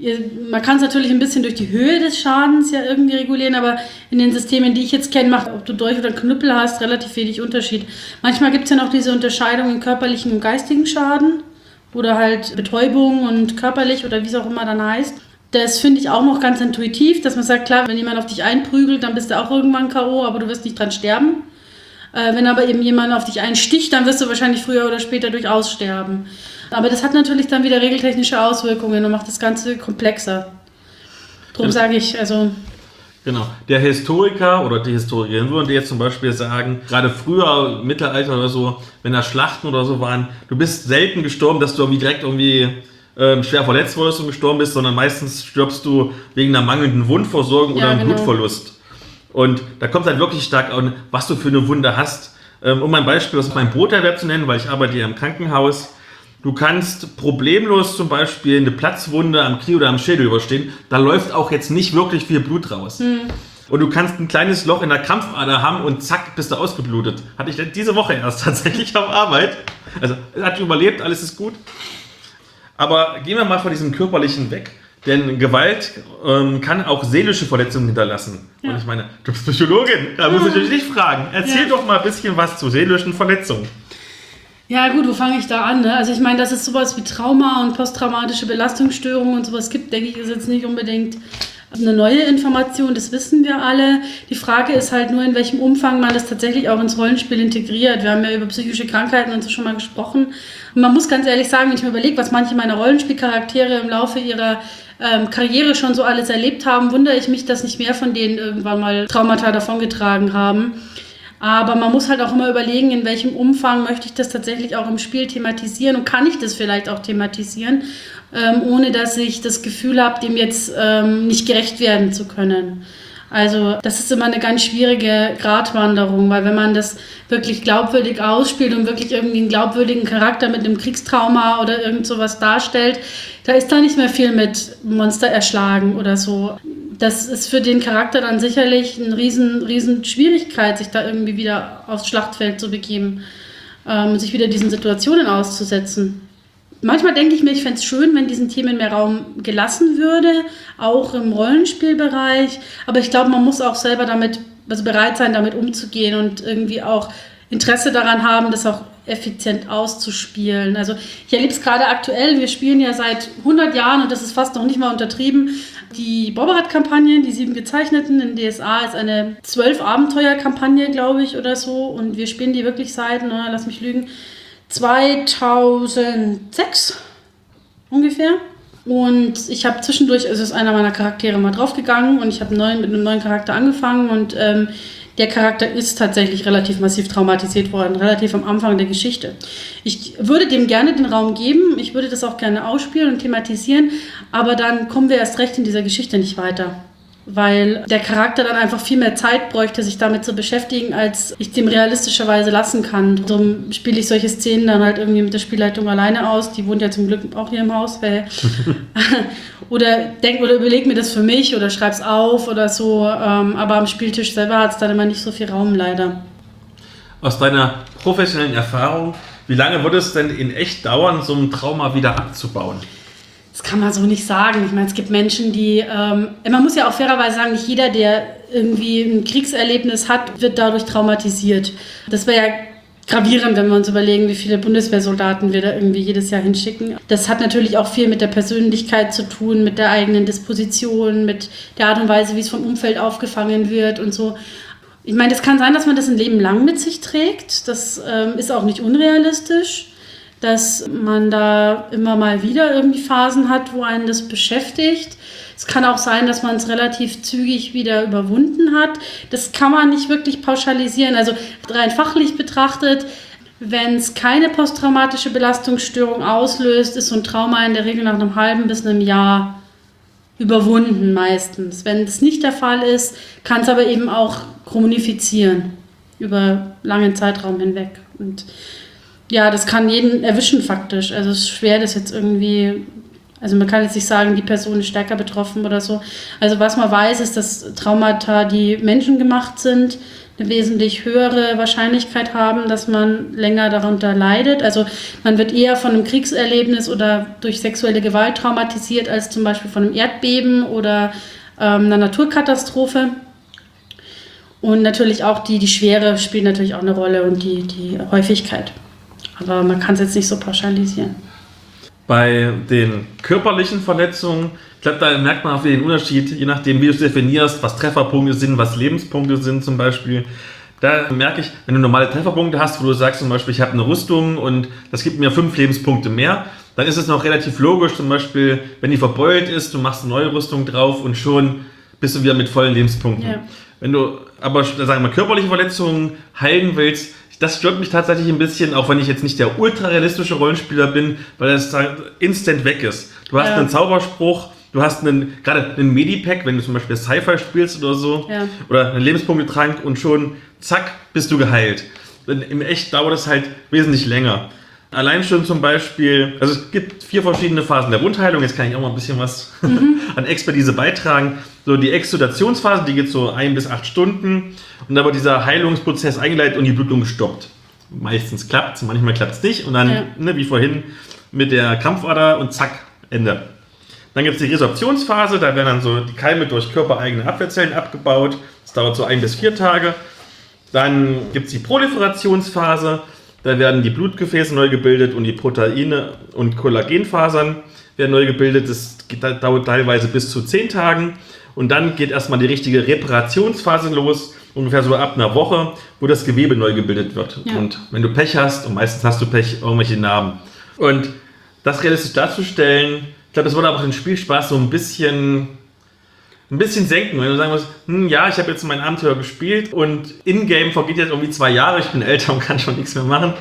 Man kann es natürlich ein bisschen durch die Höhe des Schadens ja irgendwie regulieren, aber in den Systemen, die ich jetzt kenne, macht, ob du Dolch oder Knüppel hast, relativ wenig Unterschied. Manchmal gibt es ja noch diese Unterscheidung in körperlichen und geistigen Schaden oder halt Betäubung und körperlich oder wie es auch immer dann heißt. Das finde ich auch noch ganz intuitiv, dass man sagt, klar, wenn jemand auf dich einprügelt, dann bist du auch irgendwann K.O., aber du wirst nicht dran sterben. Wenn aber eben jemand auf dich einsticht, dann wirst du wahrscheinlich früher oder später durchaus sterben. Aber das hat natürlich dann wieder regeltechnische Auswirkungen und macht das Ganze komplexer. Darum sage ich, also... Genau. Der Historiker oder die Historikerin würden dir jetzt zum Beispiel sagen, gerade früher, Mittelalter oder so, wenn da Schlachten oder so waren, du bist selten gestorben, dass du direkt irgendwie schwer verletzt wurdest und gestorben bist, sondern meistens stirbst du wegen einer mangelnden Wundversorgung oder einem Blutverlust. Und da kommt halt wirklich stark an, was du für eine Wunde hast. Um ein Beispiel aus meinem Broterwerb zu nennen, weil ich arbeite hier im Krankenhaus. Du kannst problemlos zum Beispiel eine Platzwunde am Knie oder am Schädel überstehen. Da läuft auch jetzt nicht wirklich viel Blut raus. Und du kannst ein kleines Loch in der Krampfader haben und zack, bist du ausgeblutet. Hatte ich diese Woche erst tatsächlich auf Arbeit. Also hat überlebt, alles ist gut. Aber gehen wir mal von diesem Körperlichen weg. Denn Gewalt kann auch seelische Verletzungen hinterlassen. Ja. Und ich meine, du bist Psychologin, da muss ich dich fragen. Erzähl doch mal ein bisschen was zu seelischen Verletzungen. Ja gut, wo fange ich da an? Ne? Also ich meine, dass es sowas wie Trauma und posttraumatische Belastungsstörungen und sowas gibt, denke ich, ist jetzt nicht unbedingt eine neue Information, das wissen wir alle. Die Frage ist halt nur, in welchem Umfang man das tatsächlich auch ins Rollenspiel integriert. Wir haben ja über psychische Krankheiten und so schon mal gesprochen. Und man muss ganz ehrlich sagen, wenn ich mir überlege, was manche meiner Rollenspielcharaktere im Laufe ihrer Karriere schon so alles erlebt haben, wundere ich mich, dass nicht mehr von denen irgendwann mal Traumata davongetragen haben. Aber man muss halt auch immer überlegen, in welchem Umfang möchte ich das tatsächlich auch im Spiel thematisieren und kann ich das vielleicht auch thematisieren, ohne dass ich das Gefühl habe, dem jetzt nicht gerecht werden zu können. Also das ist immer eine ganz schwierige Gratwanderung, weil wenn man das wirklich glaubwürdig ausspielt und wirklich irgendwie einen glaubwürdigen Charakter mit einem Kriegstrauma oder irgend sowas darstellt, da ist da nicht mehr viel mit Monster erschlagen oder so. Das ist für den Charakter dann sicherlich eine riesen Schwierigkeit, sich da irgendwie wieder aufs Schlachtfeld zu begeben und sich wieder diesen Situationen auszusetzen. Manchmal denke ich mir, ich fände es schön, wenn diesen Themen mehr Raum gelassen würde, auch im Rollenspielbereich. Aber ich glaube, man muss auch selber bereit sein, damit umzugehen und irgendwie auch Interesse daran haben, das auch effizient auszuspielen. Also ich erlebe es gerade aktuell, wir spielen ja seit 100 Jahren und das ist fast noch nicht mal untertrieben. Die Bobbehard-Kampagne, die 7 Gezeichneten in DSA, ist eine 12-Abenteuer-Kampagne, glaube ich, oder so. Und wir spielen die wirklich seit, lass mich lügen, 2006 ungefähr. Und ich habe zwischendurch, also ist einer meiner Charaktere mal draufgegangen und ich habe mit einem neuen Charakter angefangen und der Charakter ist tatsächlich relativ massiv traumatisiert worden, relativ am Anfang der Geschichte. Ich würde dem gerne den Raum geben, ich würde das auch gerne ausspielen und thematisieren, aber dann kommen wir erst recht in dieser Geschichte nicht weiter. Weil der Charakter dann einfach viel mehr Zeit bräuchte, sich damit zu beschäftigen, als ich dem realistischerweise lassen kann. So spiele ich solche Szenen dann halt irgendwie mit der Spielleitung alleine aus. Die wohnt ja zum Glück auch hier im Haus. Oder überleg mir das für mich oder schreib's auf oder so. Aber am Spieltisch selber hat es dann immer nicht so viel Raum, leider. Aus deiner professionellen Erfahrung, wie lange würde es denn in echt dauern, so ein Trauma wieder abzubauen? Das kann man so nicht sagen. Ich meine, es gibt Menschen, die... man muss ja auch fairerweise sagen, nicht jeder, der irgendwie ein Kriegserlebnis hat, wird dadurch traumatisiert. Das wäre ja gravierend, wenn wir uns überlegen, wie viele Bundeswehrsoldaten wir da irgendwie jedes Jahr hinschicken. Das hat natürlich auch viel mit der Persönlichkeit zu tun, mit der eigenen Disposition, mit der Art und Weise, wie es vom Umfeld aufgefangen wird und so. Ich meine, es kann sein, dass man das ein Leben lang mit sich trägt. Das ist auch nicht unrealistisch, dass man da immer mal wieder irgendwie Phasen hat, wo einen das beschäftigt. Es kann auch sein, dass man es relativ zügig wieder überwunden hat. Das kann man nicht wirklich pauschalisieren. Also rein fachlich betrachtet, wenn es keine posttraumatische Belastungsstörung auslöst, ist so ein Trauma in der Regel nach einem halben bis einem Jahr überwunden meistens. Wenn das nicht der Fall ist, kann es aber eben auch chronifizieren über langen Zeitraum hinweg. Und ja, das kann jeden erwischen faktisch. Also es ist schwer, das jetzt irgendwie... Also man kann jetzt nicht sagen, die Person ist stärker betroffen oder so. Also was man weiß, ist, dass Traumata, die menschengemacht sind, eine wesentlich höhere Wahrscheinlichkeit haben, dass man länger darunter leidet. Also man wird eher von einem Kriegserlebnis oder durch sexuelle Gewalt traumatisiert, als zum Beispiel von einem Erdbeben oder einer Naturkatastrophe. Und natürlich auch die Schwere spielt natürlich auch eine Rolle und die Häufigkeit. Aber man kann es jetzt nicht so pauschalisieren. Bei den körperlichen Verletzungen, ich glaube, da merkt man auch wieder den Unterschied, je nachdem, wie du es definierst, was Trefferpunkte sind, was Lebenspunkte sind zum Beispiel. Da merke ich, wenn du normale Trefferpunkte hast, wo du sagst zum Beispiel, ich habe eine Rüstung und das gibt mir 5 Lebenspunkte mehr, dann ist es noch relativ logisch, zum Beispiel, wenn die verbeult ist, du machst eine neue Rüstung drauf und schon bist du wieder mit vollen Lebenspunkten. Ja. Wenn du aber, sagen wir, körperliche Verletzungen heilen willst, das stört mich tatsächlich ein bisschen, auch wenn ich jetzt nicht der ultra-realistische Rollenspieler bin, weil das instant weg ist. Du hast einen Zauberspruch, du hast gerade einen Medipack, wenn du zum Beispiel Sci-Fi spielst oder so, oder einen Lebenspunktetrank und schon, zack, bist du geheilt. Im Echt dauert es halt wesentlich länger. Allein schon zum Beispiel, also es gibt 4 verschiedene Phasen der Wundheilung, jetzt kann ich auch mal ein bisschen was an Expertise beitragen. So die Exudationsphase, die geht so 1 bis 8 Stunden und da wird dieser Heilungsprozess eingeleitet und die Blutung gestoppt. Meistens klappt es, manchmal klappt es nicht und dann, wie vorhin, mit der Krampfader und zack, Ende. Dann gibt es die Resorptionsphase, da werden dann so die Keime durch körpereigene Abwehrzellen abgebaut. Das dauert so 1 bis 4 Tage. Dann gibt es die Proliferationsphase, da werden die Blutgefäße neu gebildet und die Proteine und Kollagenfasern werden neu gebildet. Das dauert teilweise bis zu 10 Tagen. Und dann geht erstmal die richtige Reparationsphase los, ungefähr so ab einer Woche, wo das Gewebe neu gebildet wird. Ja. Und wenn du Pech hast, und meistens hast du Pech, irgendwelche Narben. Und das realistisch darzustellen, ich glaube, das würde aber den Spielspaß so ein bisschen senken, wenn du sagen musst, ja, ich habe jetzt mein Abenteuer gespielt und in-game vergeht jetzt irgendwie 2 Jahre, ich bin älter und kann schon nichts mehr machen.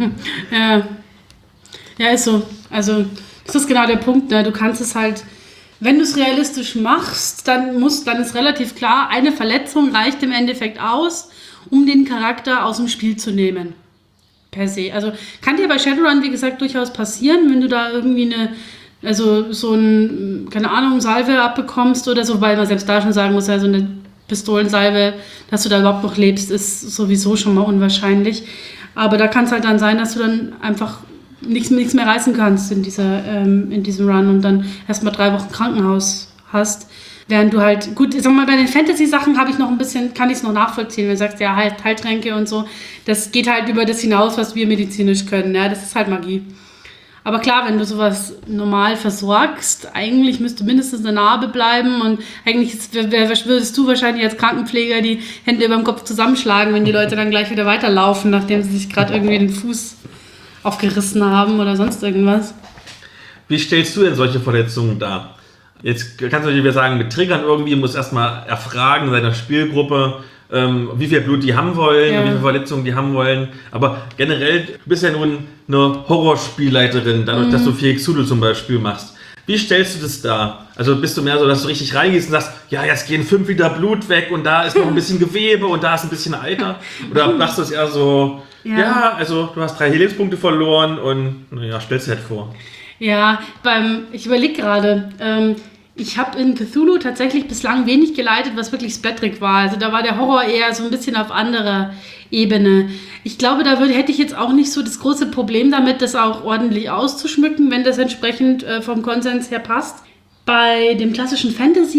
Ja, ist so. Also das ist genau der Punkt, ne? Du kannst es halt, wenn du es realistisch machst, dann ist relativ klar, eine Verletzung reicht im Endeffekt aus, um den Charakter aus dem Spiel zu nehmen. Per se. Also kann dir bei Shadowrun, wie gesagt, durchaus passieren, wenn du da irgendwie so ein, keine Ahnung, Salve abbekommst oder so, weil man selbst da schon sagen muss, ja, so eine Pistolensalve, dass du da überhaupt noch lebst, ist sowieso schon mal unwahrscheinlich. Aber da kann es halt dann sein, dass du dann einfach nichts mehr reißen kannst in diesem Run und dann erstmal 3 Wochen Krankenhaus hast. Während du halt, gut, sag mal, bei den Fantasy-Sachen habe ich noch ein bisschen, kann ich es noch nachvollziehen, wenn du sagst, ja, halt Heiltränke und so, das geht halt über das hinaus, was wir medizinisch können, ja, das ist halt Magie. Aber klar, wenn du sowas normal versorgst, eigentlich müsste mindestens eine Narbe bleiben und eigentlich würdest du wahrscheinlich als Krankenpfleger die Hände über dem Kopf zusammenschlagen, wenn die Leute dann gleich wieder weiterlaufen, nachdem sie sich gerade irgendwie den Fuß aufgerissen haben oder sonst irgendwas. Wie stellst du denn solche Verletzungen dar? Jetzt kannst du dir sagen, mit Triggern irgendwie, muss erstmal erfragen seiner Spielgruppe, wie viel Blut die haben wollen, wie viele Verletzungen die haben wollen. Aber generell, du bist ja nun eine Horrorspielleiterin, dadurch, dass du viel Cthulhu zum Beispiel machst. Wie stellst du das dar? Also bist du mehr so, dass du richtig reingehst und sagst, ja, jetzt gehen 5 Liter Blut weg und da ist noch ein bisschen Gewebe und da ist ein bisschen Alter? Oder machst du es eher so, also du hast 3 Lebenspunkte verloren und naja, stellst dir halt vor. Ja, ich überlege gerade, ich habe in Cthulhu tatsächlich bislang wenig geleitet, was wirklich splatterig war. Also da war der Horror eher so ein bisschen auf anderer Ebene. Ich glaube, da hätte ich jetzt auch nicht so das große Problem damit, das auch ordentlich auszuschmücken, wenn das entsprechend vom Konsens her passt. Bei dem klassischen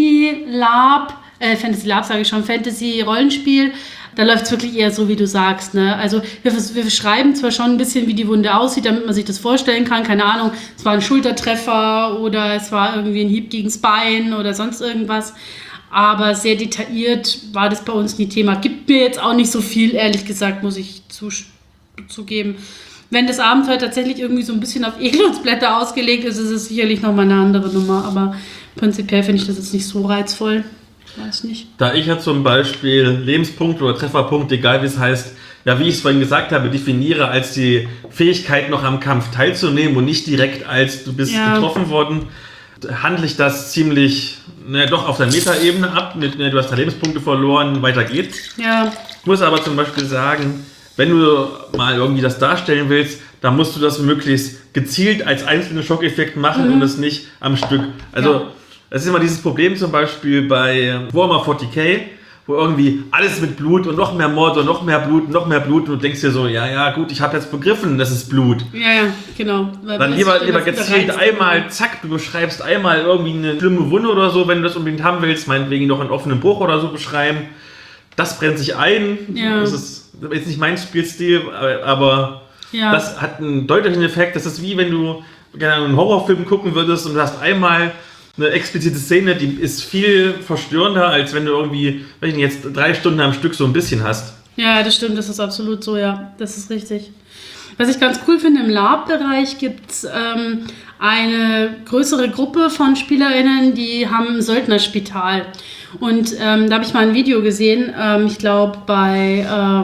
Fantasy-Rollenspiel, da läuft es wirklich eher so, wie du sagst. Ne? Also wir schreiben zwar schon ein bisschen, wie die Wunde aussieht, damit man sich das vorstellen kann. Keine Ahnung, es war ein Schultertreffer oder es war irgendwie ein Hieb gegens Bein oder sonst irgendwas. Aber sehr detailliert war das bei uns nie Thema. Gibt mir jetzt auch nicht so viel, ehrlich gesagt, muss ich zugeben. Wenn das Abenteuer tatsächlich irgendwie so ein bisschen auf Ekelungsblätter ausgelegt ist, ist es sicherlich nochmal eine andere Nummer. Aber prinzipiell finde ich das jetzt nicht so reizvoll. Ich weiß nicht. Da ich ja zum Beispiel Lebenspunkt oder Trefferpunkt, egal wie es heißt, ja, wie ich es vorhin gesagt habe, definiere als die Fähigkeit, noch am Kampf teilzunehmen und nicht direkt als du bist getroffen worden, handle ich das ziemlich, doch auf der Metaebene ab. Du hast 3 Lebenspunkte verloren, weiter geht's. Ja. Ich muss aber zum Beispiel sagen, wenn du mal irgendwie das darstellen willst, dann musst du das möglichst gezielt als einzelnen Schockeffekt machen und es nicht am Stück. Also das ist immer dieses Problem zum Beispiel bei Warhammer 40k, wo irgendwie alles mit Blut und noch mehr Mord und noch mehr Blut und noch mehr Blut und du denkst dir so, ja gut, ich habe jetzt begriffen, das ist Blut. Ja, genau. Dann lieber gezielt einmal, zack, du beschreibst einmal irgendwie eine schlimme Wunde oder so, wenn du das unbedingt haben willst, meinetwegen noch einen offenen Bruch oder so beschreiben. Das brennt sich ein. Ja. Das ist jetzt nicht mein Spielstil, aber das hat einen deutlichen Effekt. Das ist wie wenn du gerne einen Horrorfilm gucken würdest und du hast einmal eine explizite Szene, die ist viel verstörender, als wenn du irgendwie, weiß ich nicht, jetzt 3 Stunden am Stück so ein bisschen hast. Ja, das stimmt, das ist absolut so, ja. Das ist richtig. Was ich ganz cool finde, im LARP-Bereich gibt es eine größere Gruppe von SpielerInnen, die haben ein Söldnerspital. Und da habe ich mal ein Video gesehen, ich glaube bei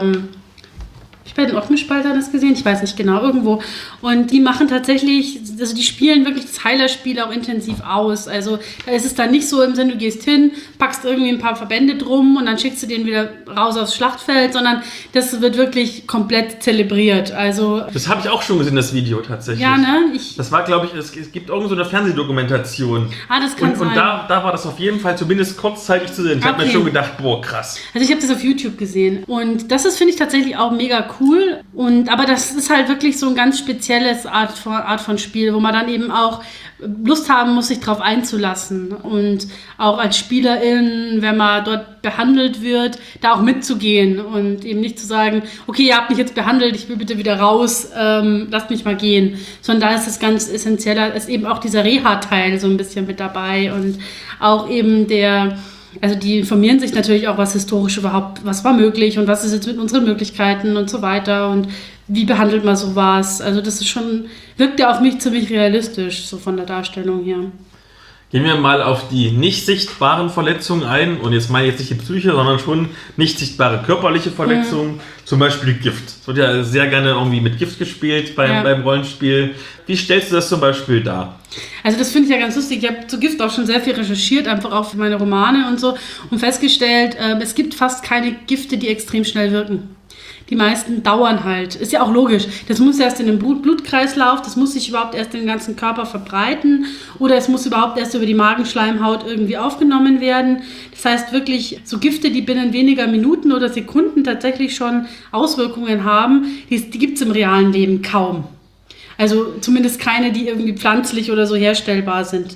den Ochsenspaltern das gesehen, ich weiß nicht genau, irgendwo. Und die machen tatsächlich, also die spielen wirklich das Heilerspiel auch intensiv aus. Also da ist es dann nicht so im Sinne, du gehst hin, packst irgendwie ein paar Verbände drum und dann schickst du den wieder raus aufs Schlachtfeld, sondern das wird wirklich komplett zelebriert. Also das habe ich auch schon gesehen, das Video tatsächlich. Ja, ne? Das war, glaube ich, es gibt irgend so eine Fernsehdokumentation. Das kann sein. Und da war das auf jeden Fall zumindest kurzzeitig zu sehen. Ich habe mir schon gedacht, boah, krass. Also ich habe das auf YouTube gesehen und das ist, finde ich, tatsächlich auch mega cool. Aber das ist halt wirklich so ein ganz spezielles Art von Spiel, wo man dann eben auch Lust haben muss, sich darauf einzulassen und auch als Spielerin, wenn man dort behandelt wird, da auch mitzugehen und eben nicht zu sagen, okay, ihr habt mich jetzt behandelt, ich will bitte wieder raus, lasst mich mal gehen, sondern da ist es ganz essentiell, ist eben auch dieser Reha-Teil so ein bisschen mit dabei und auch eben also die informieren sich natürlich auch, was historisch überhaupt, was war möglich und was ist jetzt mit unseren Möglichkeiten und so weiter und wie behandelt man sowas. Also das ist schon, wirkt ja auf mich ziemlich realistisch, so von der Darstellung her. Gehen wir mal auf die nicht sichtbaren Verletzungen ein und jetzt meine ich jetzt nicht die Psyche, sondern schon nicht sichtbare körperliche Verletzungen, zum Beispiel Gift. Es wird ja sehr gerne irgendwie mit Gift gespielt beim Rollenspiel. Wie stellst du das zum Beispiel dar? Also das finde ich ja ganz lustig. Ich habe zu Gift auch schon sehr viel recherchiert, einfach auch für meine Romane und so und festgestellt, es gibt fast keine Gifte, die extrem schnell wirken. Die meisten dauern halt. Ist ja auch logisch. Das muss erst in den Blutkreislauf, das muss sich überhaupt erst in den ganzen Körper verbreiten oder es muss überhaupt erst über die Magenschleimhaut irgendwie aufgenommen werden. Das heißt wirklich, so Gifte, die binnen weniger Minuten oder Sekunden tatsächlich schon Auswirkungen haben, die gibt es im realen Leben kaum. Also zumindest keine, die irgendwie pflanzlich oder so herstellbar sind.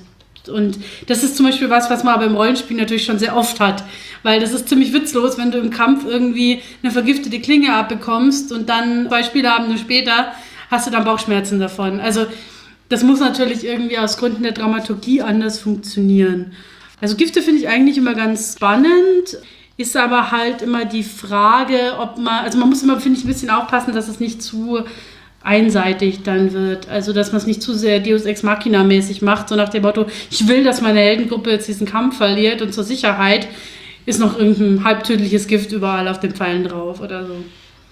Und das ist zum Beispiel was man aber im Rollenspiel natürlich schon sehr oft hat. Weil das ist ziemlich witzlos, wenn du im Kampf irgendwie eine vergiftete Klinge abbekommst und dann 2 Spieleabende später hast du dann Bauchschmerzen davon. Also das muss natürlich irgendwie aus Gründen der Dramaturgie anders funktionieren. Also Gifte finde ich eigentlich immer ganz spannend. Ist aber halt immer die Frage, man muss immer, finde ich, ein bisschen aufpassen, dass es nicht zu einseitig dann wird. Also, dass man es nicht zu sehr Deus Ex Machina-mäßig macht, so nach dem Motto, ich will, dass meine Heldengruppe jetzt diesen Kampf verliert und zur Sicherheit ist noch irgendein halbtödliches Gift überall auf den Pfeilen drauf oder so.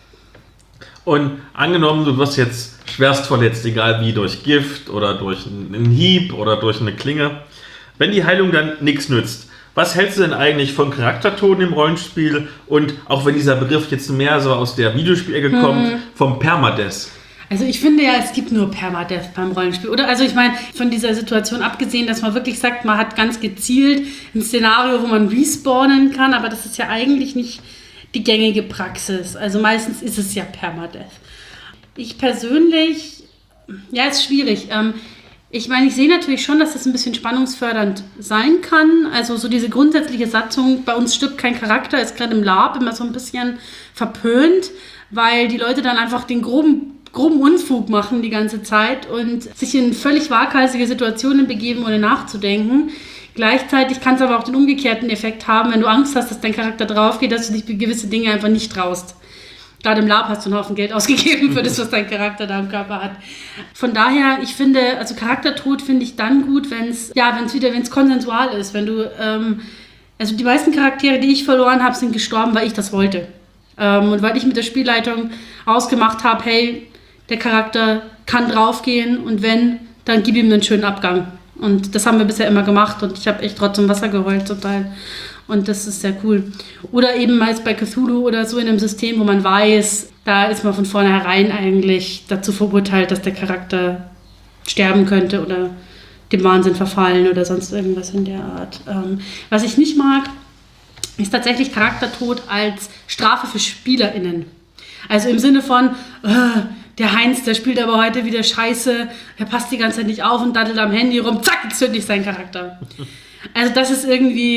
Und angenommen, du wirst jetzt schwerst verletzt, egal wie, durch Gift oder durch einen Hieb oder durch eine Klinge. Wenn die Heilung dann nichts nützt, was hältst du denn eigentlich von Charaktertoten im Rollenspiel und auch wenn dieser Begriff jetzt mehr so aus der Videospielecke kommt, vom Permadeath? Also ich finde ja, es gibt nur Permadeath beim Rollenspiel. Oder also ich meine, von dieser Situation abgesehen, dass man wirklich sagt, man hat ganz gezielt ein Szenario, wo man respawnen kann, aber das ist ja eigentlich nicht die gängige Praxis. Also meistens ist es ja Permadeath. Ich persönlich, ja, ist schwierig. Ich meine, ich sehe natürlich schon, dass das ein bisschen spannungsfördernd sein kann. Also so diese grundsätzliche Satzung, bei uns stirbt kein Charakter, ist gerade im LARP immer so ein bisschen verpönt, weil die Leute dann einfach den groben Unfug machen die ganze Zeit und sich in völlig waghalsige Situationen begeben, ohne nachzudenken. Gleichzeitig kann es aber auch den umgekehrten Effekt haben, wenn du Angst hast, dass dein Charakter drauf geht, dass du dich für gewisse Dinge einfach nicht traust. Gerade im LARP hast du einen Haufen Geld ausgegeben für das, was dein Charakter da im Körper hat. Von daher, ich finde, also Charaktertod finde ich dann gut, wenn es konsensual ist. Wenn du, also die meisten Charaktere, die ich verloren habe, sind gestorben, weil ich das wollte. Und weil ich mit der Spielleitung ausgemacht habe, hey, der Charakter kann draufgehen und wenn, dann gib ihm einen schönen Abgang. Und das haben wir bisher immer gemacht und ich habe echt trotzdem Wasser geheult zum Teil. Und das ist sehr cool. Oder eben meist bei Cthulhu oder so in einem System, wo man weiß, da ist man von vornherein eigentlich dazu verurteilt, dass der Charakter sterben könnte oder dem Wahnsinn verfallen oder sonst irgendwas in der Art. Was ich nicht mag, ist tatsächlich Charaktertod als Strafe für SpielerInnen. Also im Sinne von, der Heinz, der spielt aber heute wieder scheiße, der passt die ganze Zeit nicht auf und daddelt am Handy rum, zack, jetzt zünde ich seinen Charakter. Also das ist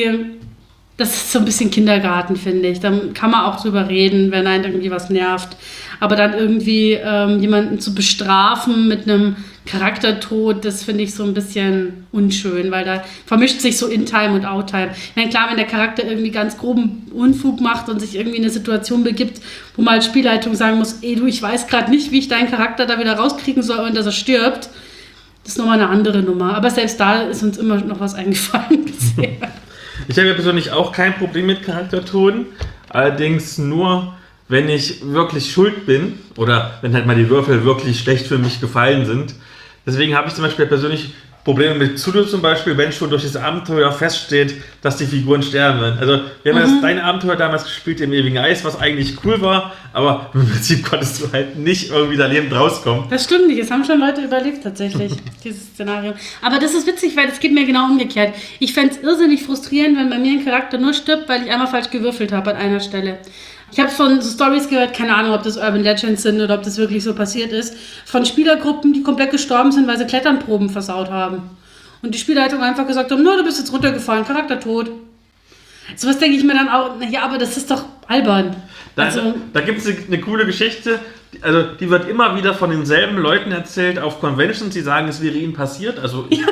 so ein bisschen Kindergarten, finde ich. Da kann man auch drüber reden, wenn einen irgendwie was nervt. Aber dann irgendwie jemanden zu bestrafen mit einem Charaktertod, das finde ich so ein bisschen unschön, weil da vermischt sich so In-Time und Out-Time. Ich meine, klar, wenn der Charakter irgendwie ganz groben Unfug macht und sich irgendwie in eine Situation begibt, wo mal als Spielleitung sagen muss, ich weiß gerade nicht, wie ich deinen Charakter da wieder rauskriegen soll und dass er stirbt, das ist nochmal eine andere Nummer. Aber selbst da ist uns immer noch was eingefallen bisher. Ich habe ja persönlich auch kein Problem mit Charaktertoden, allerdings nur, wenn ich wirklich schuld bin oder wenn halt mal die Würfel wirklich schlecht für mich gefallen sind. Deswegen habe ich zum Beispiel persönlich Probleme mit Cthulhu zum Beispiel, wenn schon durch das Abenteuer feststeht, dass die Figuren sterben werden. Also wir haben das deine Abenteuer damals gespielt im Ewigen Eis, was eigentlich cool war, aber im Prinzip konntest du halt nicht irgendwie da lebend rauskommen. Das stimmt nicht, es haben schon Leute überlebt tatsächlich, dieses Szenario. Aber das ist witzig, weil das geht mir genau umgekehrt. Ich fände es irrsinnig frustrierend, wenn bei mir ein Charakter nur stirbt, weil ich einmal falsch gewürfelt habe an einer Stelle. Ich habe von so Stories gehört, keine Ahnung, ob das Urban Legends sind oder ob das wirklich so passiert ist, von Spielergruppen, die komplett gestorben sind, weil sie Kletternproben versaut haben. Und die Spielleitung einfach gesagt haben, du bist jetzt runtergefallen, Charaktertod. Sowas denke ich mir dann auch, ja, aber das ist doch albern. Da gibt es eine coole Geschichte, also die wird immer wieder von denselben Leuten erzählt auf Conventions, die sagen, es wäre ihnen passiert. Also ich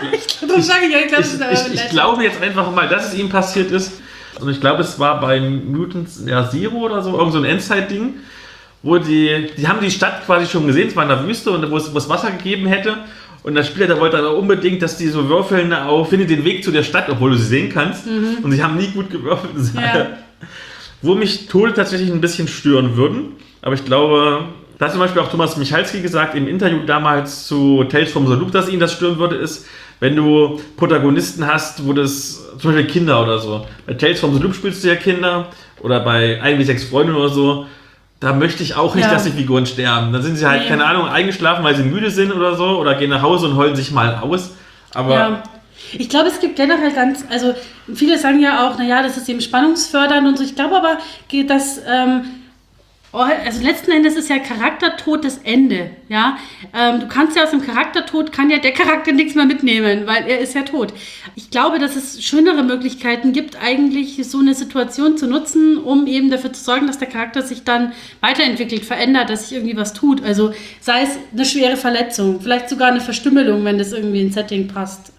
glaube jetzt einfach mal, dass es ihnen passiert ist. Und ich glaube, es war bei Mutants Zero oder so, irgend so ein Endzeit-Ding, wo die haben die Stadt quasi schon gesehen, es war in der Wüste und wo es Wasser gegeben hätte. Und der Spieler, der wollte dann auch unbedingt, dass die so würfeln auf, finde den Weg zu der Stadt, obwohl du sie sehen kannst. Und sie haben nie gut gewürfelt. Ja. Wo mich Tode tatsächlich ein bisschen stören würden. Aber ich glaube, da hat zum Beispiel auch Thomas Michalski gesagt, im Interview damals zu Tales from the Loop, dass ihn das stören würde, ist, wenn du Protagonisten hast, wo das, zum Beispiel Kinder oder so. Bei Tales from the Loop spielst du ja Kinder oder bei 1-6 Freunden oder so. Da möchte ich auch nicht, dass die Figuren sterben. Dann sind sie halt, keine Ahnung, eingeschlafen, weil sie müde sind oder so oder gehen nach Hause und heulen sich mal aus. Aber ich glaube, es gibt generell also viele sagen ja auch, das ist eben spannungsfördernd und so. Ich glaube aber, dass Also letzten Endes ist ja Charaktertod das Ende, ja. Du kannst ja aus dem Charaktertod, kann ja der Charakter nichts mehr mitnehmen, weil er ist ja tot. Ich glaube, dass es schönere Möglichkeiten gibt, eigentlich so eine Situation zu nutzen, um eben dafür zu sorgen, dass der Charakter sich dann weiterentwickelt, verändert, dass sich irgendwie was tut. Also sei es eine schwere Verletzung, vielleicht sogar eine Verstümmelung, wenn das irgendwie ins Setting passt.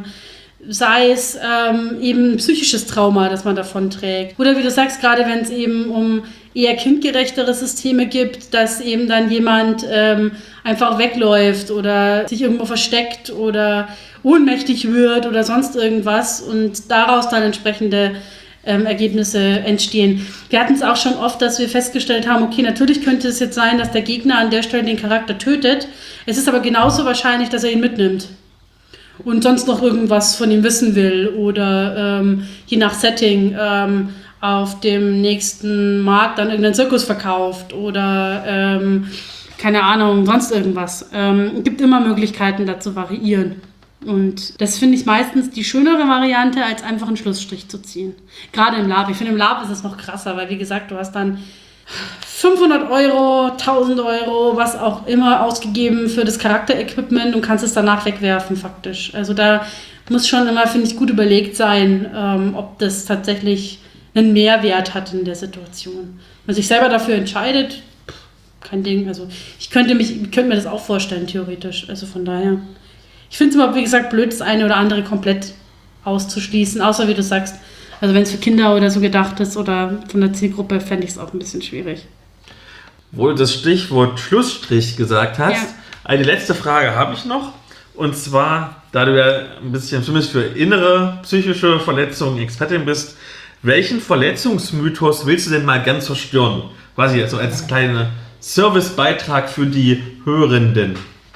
Sei es eben psychisches Trauma, das man davon trägt. Oder wie du sagst, gerade wenn es eben um eher kindgerechtere Systeme gibt, dass eben dann jemand einfach wegläuft oder sich irgendwo versteckt oder ohnmächtig wird oder sonst irgendwas und daraus dann entsprechende Ergebnisse entstehen. Wir hatten es auch schon oft, dass wir festgestellt haben, okay, natürlich könnte es jetzt sein, dass der Gegner an der Stelle den Charakter tötet. Es ist aber genauso wahrscheinlich, dass er ihn mitnimmt und sonst noch irgendwas von ihm wissen will oder je nach Setting auf dem nächsten Markt dann irgendeinen Zirkus verkauft oder keine Ahnung, sonst irgendwas. Gibt immer Möglichkeiten, da zu variieren. Und das finde ich meistens die schönere Variante, als einfach einen Schlussstrich zu ziehen. Gerade im Lab. Ich finde, im Lab ist es noch krasser, weil wie gesagt, du hast dann 500 Euro, 1000 Euro, was auch immer ausgegeben für das Charakterequipment und kannst es danach wegwerfen faktisch. Also da muss schon immer, finde ich, gut überlegt sein, ob das tatsächlich einen Mehrwert hat in der Situation. Wenn man sich selber dafür entscheidet, kein Ding. Also ich könnte mir das auch vorstellen, theoretisch. Also von daher. Ich finde es immer, wie gesagt, blöd, das eine oder andere komplett auszuschließen, außer wie du sagst, also wenn es für Kinder oder so gedacht ist oder von der Zielgruppe, fände ich es auch ein bisschen schwierig. Wo du das Stichwort Schlussstrich gesagt hast, Ja. Eine letzte Frage habe ich noch. Und zwar, da du ja ein bisschen, zumindest für innere psychische Verletzungen Expertin bist, welchen Verletzungsmythos willst du denn mal ganz zerstören? Quasi also als kleiner Servicebeitrag für die Hörenden.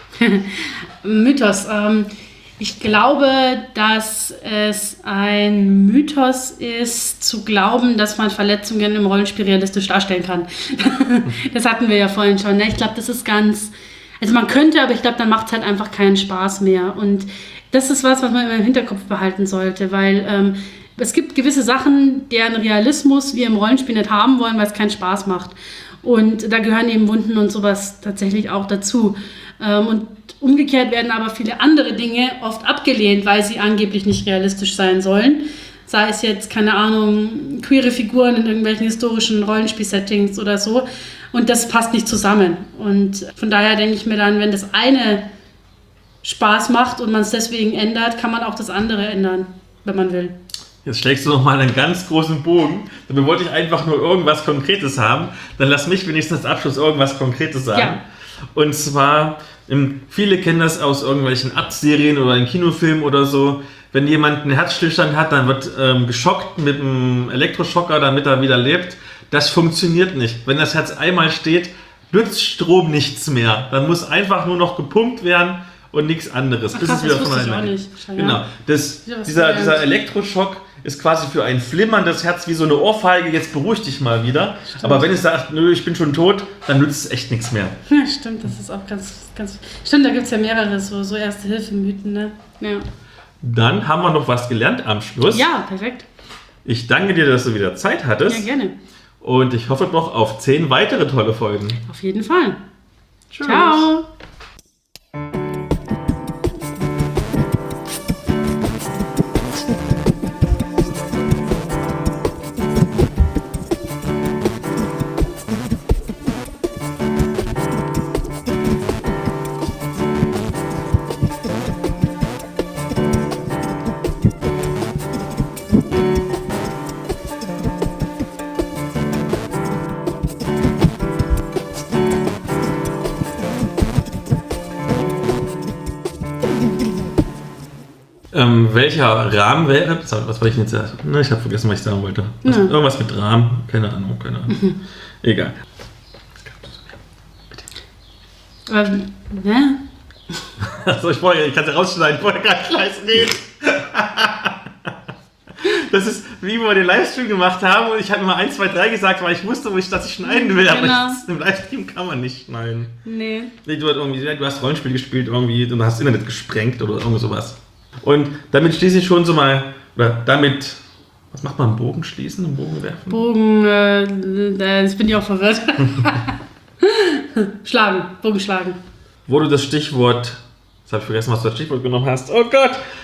Mythos. Ich glaube, dass es ein Mythos ist, zu glauben, dass man Verletzungen im Rollenspiel realistisch darstellen kann. Das hatten wir ja vorhin schon. Ne? Ich glaube, das ist also man könnte, aber ich glaube, dann macht es halt einfach keinen Spaß mehr. Und das ist was man immer im Hinterkopf behalten sollte, weil es gibt gewisse Sachen, deren Realismus wir im Rollenspiel nicht haben wollen, weil es keinen Spaß macht. Und da gehören eben Wunden und sowas tatsächlich auch dazu. Und umgekehrt werden aber viele andere Dinge oft abgelehnt, weil sie angeblich nicht realistisch sein sollen. Sei es jetzt, keine Ahnung, queere Figuren in irgendwelchen historischen Rollenspiel-Settings oder so. Und das passt nicht zusammen. Und von daher denke ich mir dann, wenn das eine Spaß macht und man es deswegen ändert, kann man auch das andere ändern, wenn man will. Jetzt schlägst du nochmal einen ganz großen Bogen. Dabei wollte ich einfach nur irgendwas Konkretes haben. Dann lass mich wenigstens als Abschluss irgendwas Konkretes sagen. Ja. Und zwar, viele kennen das aus irgendwelchen Arztserien oder in Kinofilmen oder so. Wenn jemand einen Herzstillstand hat, dann wird geschockt mit einem Elektroschocker, damit er wieder lebt. Das funktioniert nicht. Wenn das Herz einmal steht, nützt Strom nichts mehr. Dann muss einfach nur noch gepumpt werden und nichts anderes. Ach, krass, das wusste ich auch nicht. Genau. Dieser Elektroschock ist quasi für ein flimmerndes Herz wie so eine Ohrfeige, jetzt beruhig dich mal wieder. Stimmt. Aber wenn es sagt, nö, ich bin schon tot, dann nützt es echt nichts mehr. Ja, stimmt, das ist auch ganz... Stimmt, da gibt es ja mehrere so Erste-Hilfe-Mythen, ne? Ja. Dann haben wir noch was gelernt am Schluss. Ja, perfekt. Ich danke dir, dass du wieder Zeit hattest. Ja, gerne. Und ich hoffe noch auf 10 weitere tolle Folgen. Auf jeden Fall. Tschüss. Ciao. Welcher Rahmen wäre? Was wollte ich jetzt sagen? Ne, ich habe vergessen, was ich sagen wollte. Irgendwas mit Rahmen. Keine Ahnung. Egal. Ne? Achso, ich kann es ja rausschneiden. Ich wollte gar nicht leise reden. Das ist wie wir den Livestream gemacht haben und ich habe immer 1, 2, 3 gesagt, weil ich wusste, dass ich schneiden will. Genau. Aber im Livestream kann man nicht schneiden. Nee. Du hast Rollenspiel gespielt irgendwie und hast Internet gesprengt oder irgend sowas. Und damit schließe ich schon so mal, oder damit Was macht man? Bogen schließen und Bogen werfen? Bogen, jetzt bin ich auch verwirrt. Schlagen, Bogen schlagen. Wo du das Stichwort, jetzt habe ich vergessen, was du das Stichwort genommen hast. Oh Gott!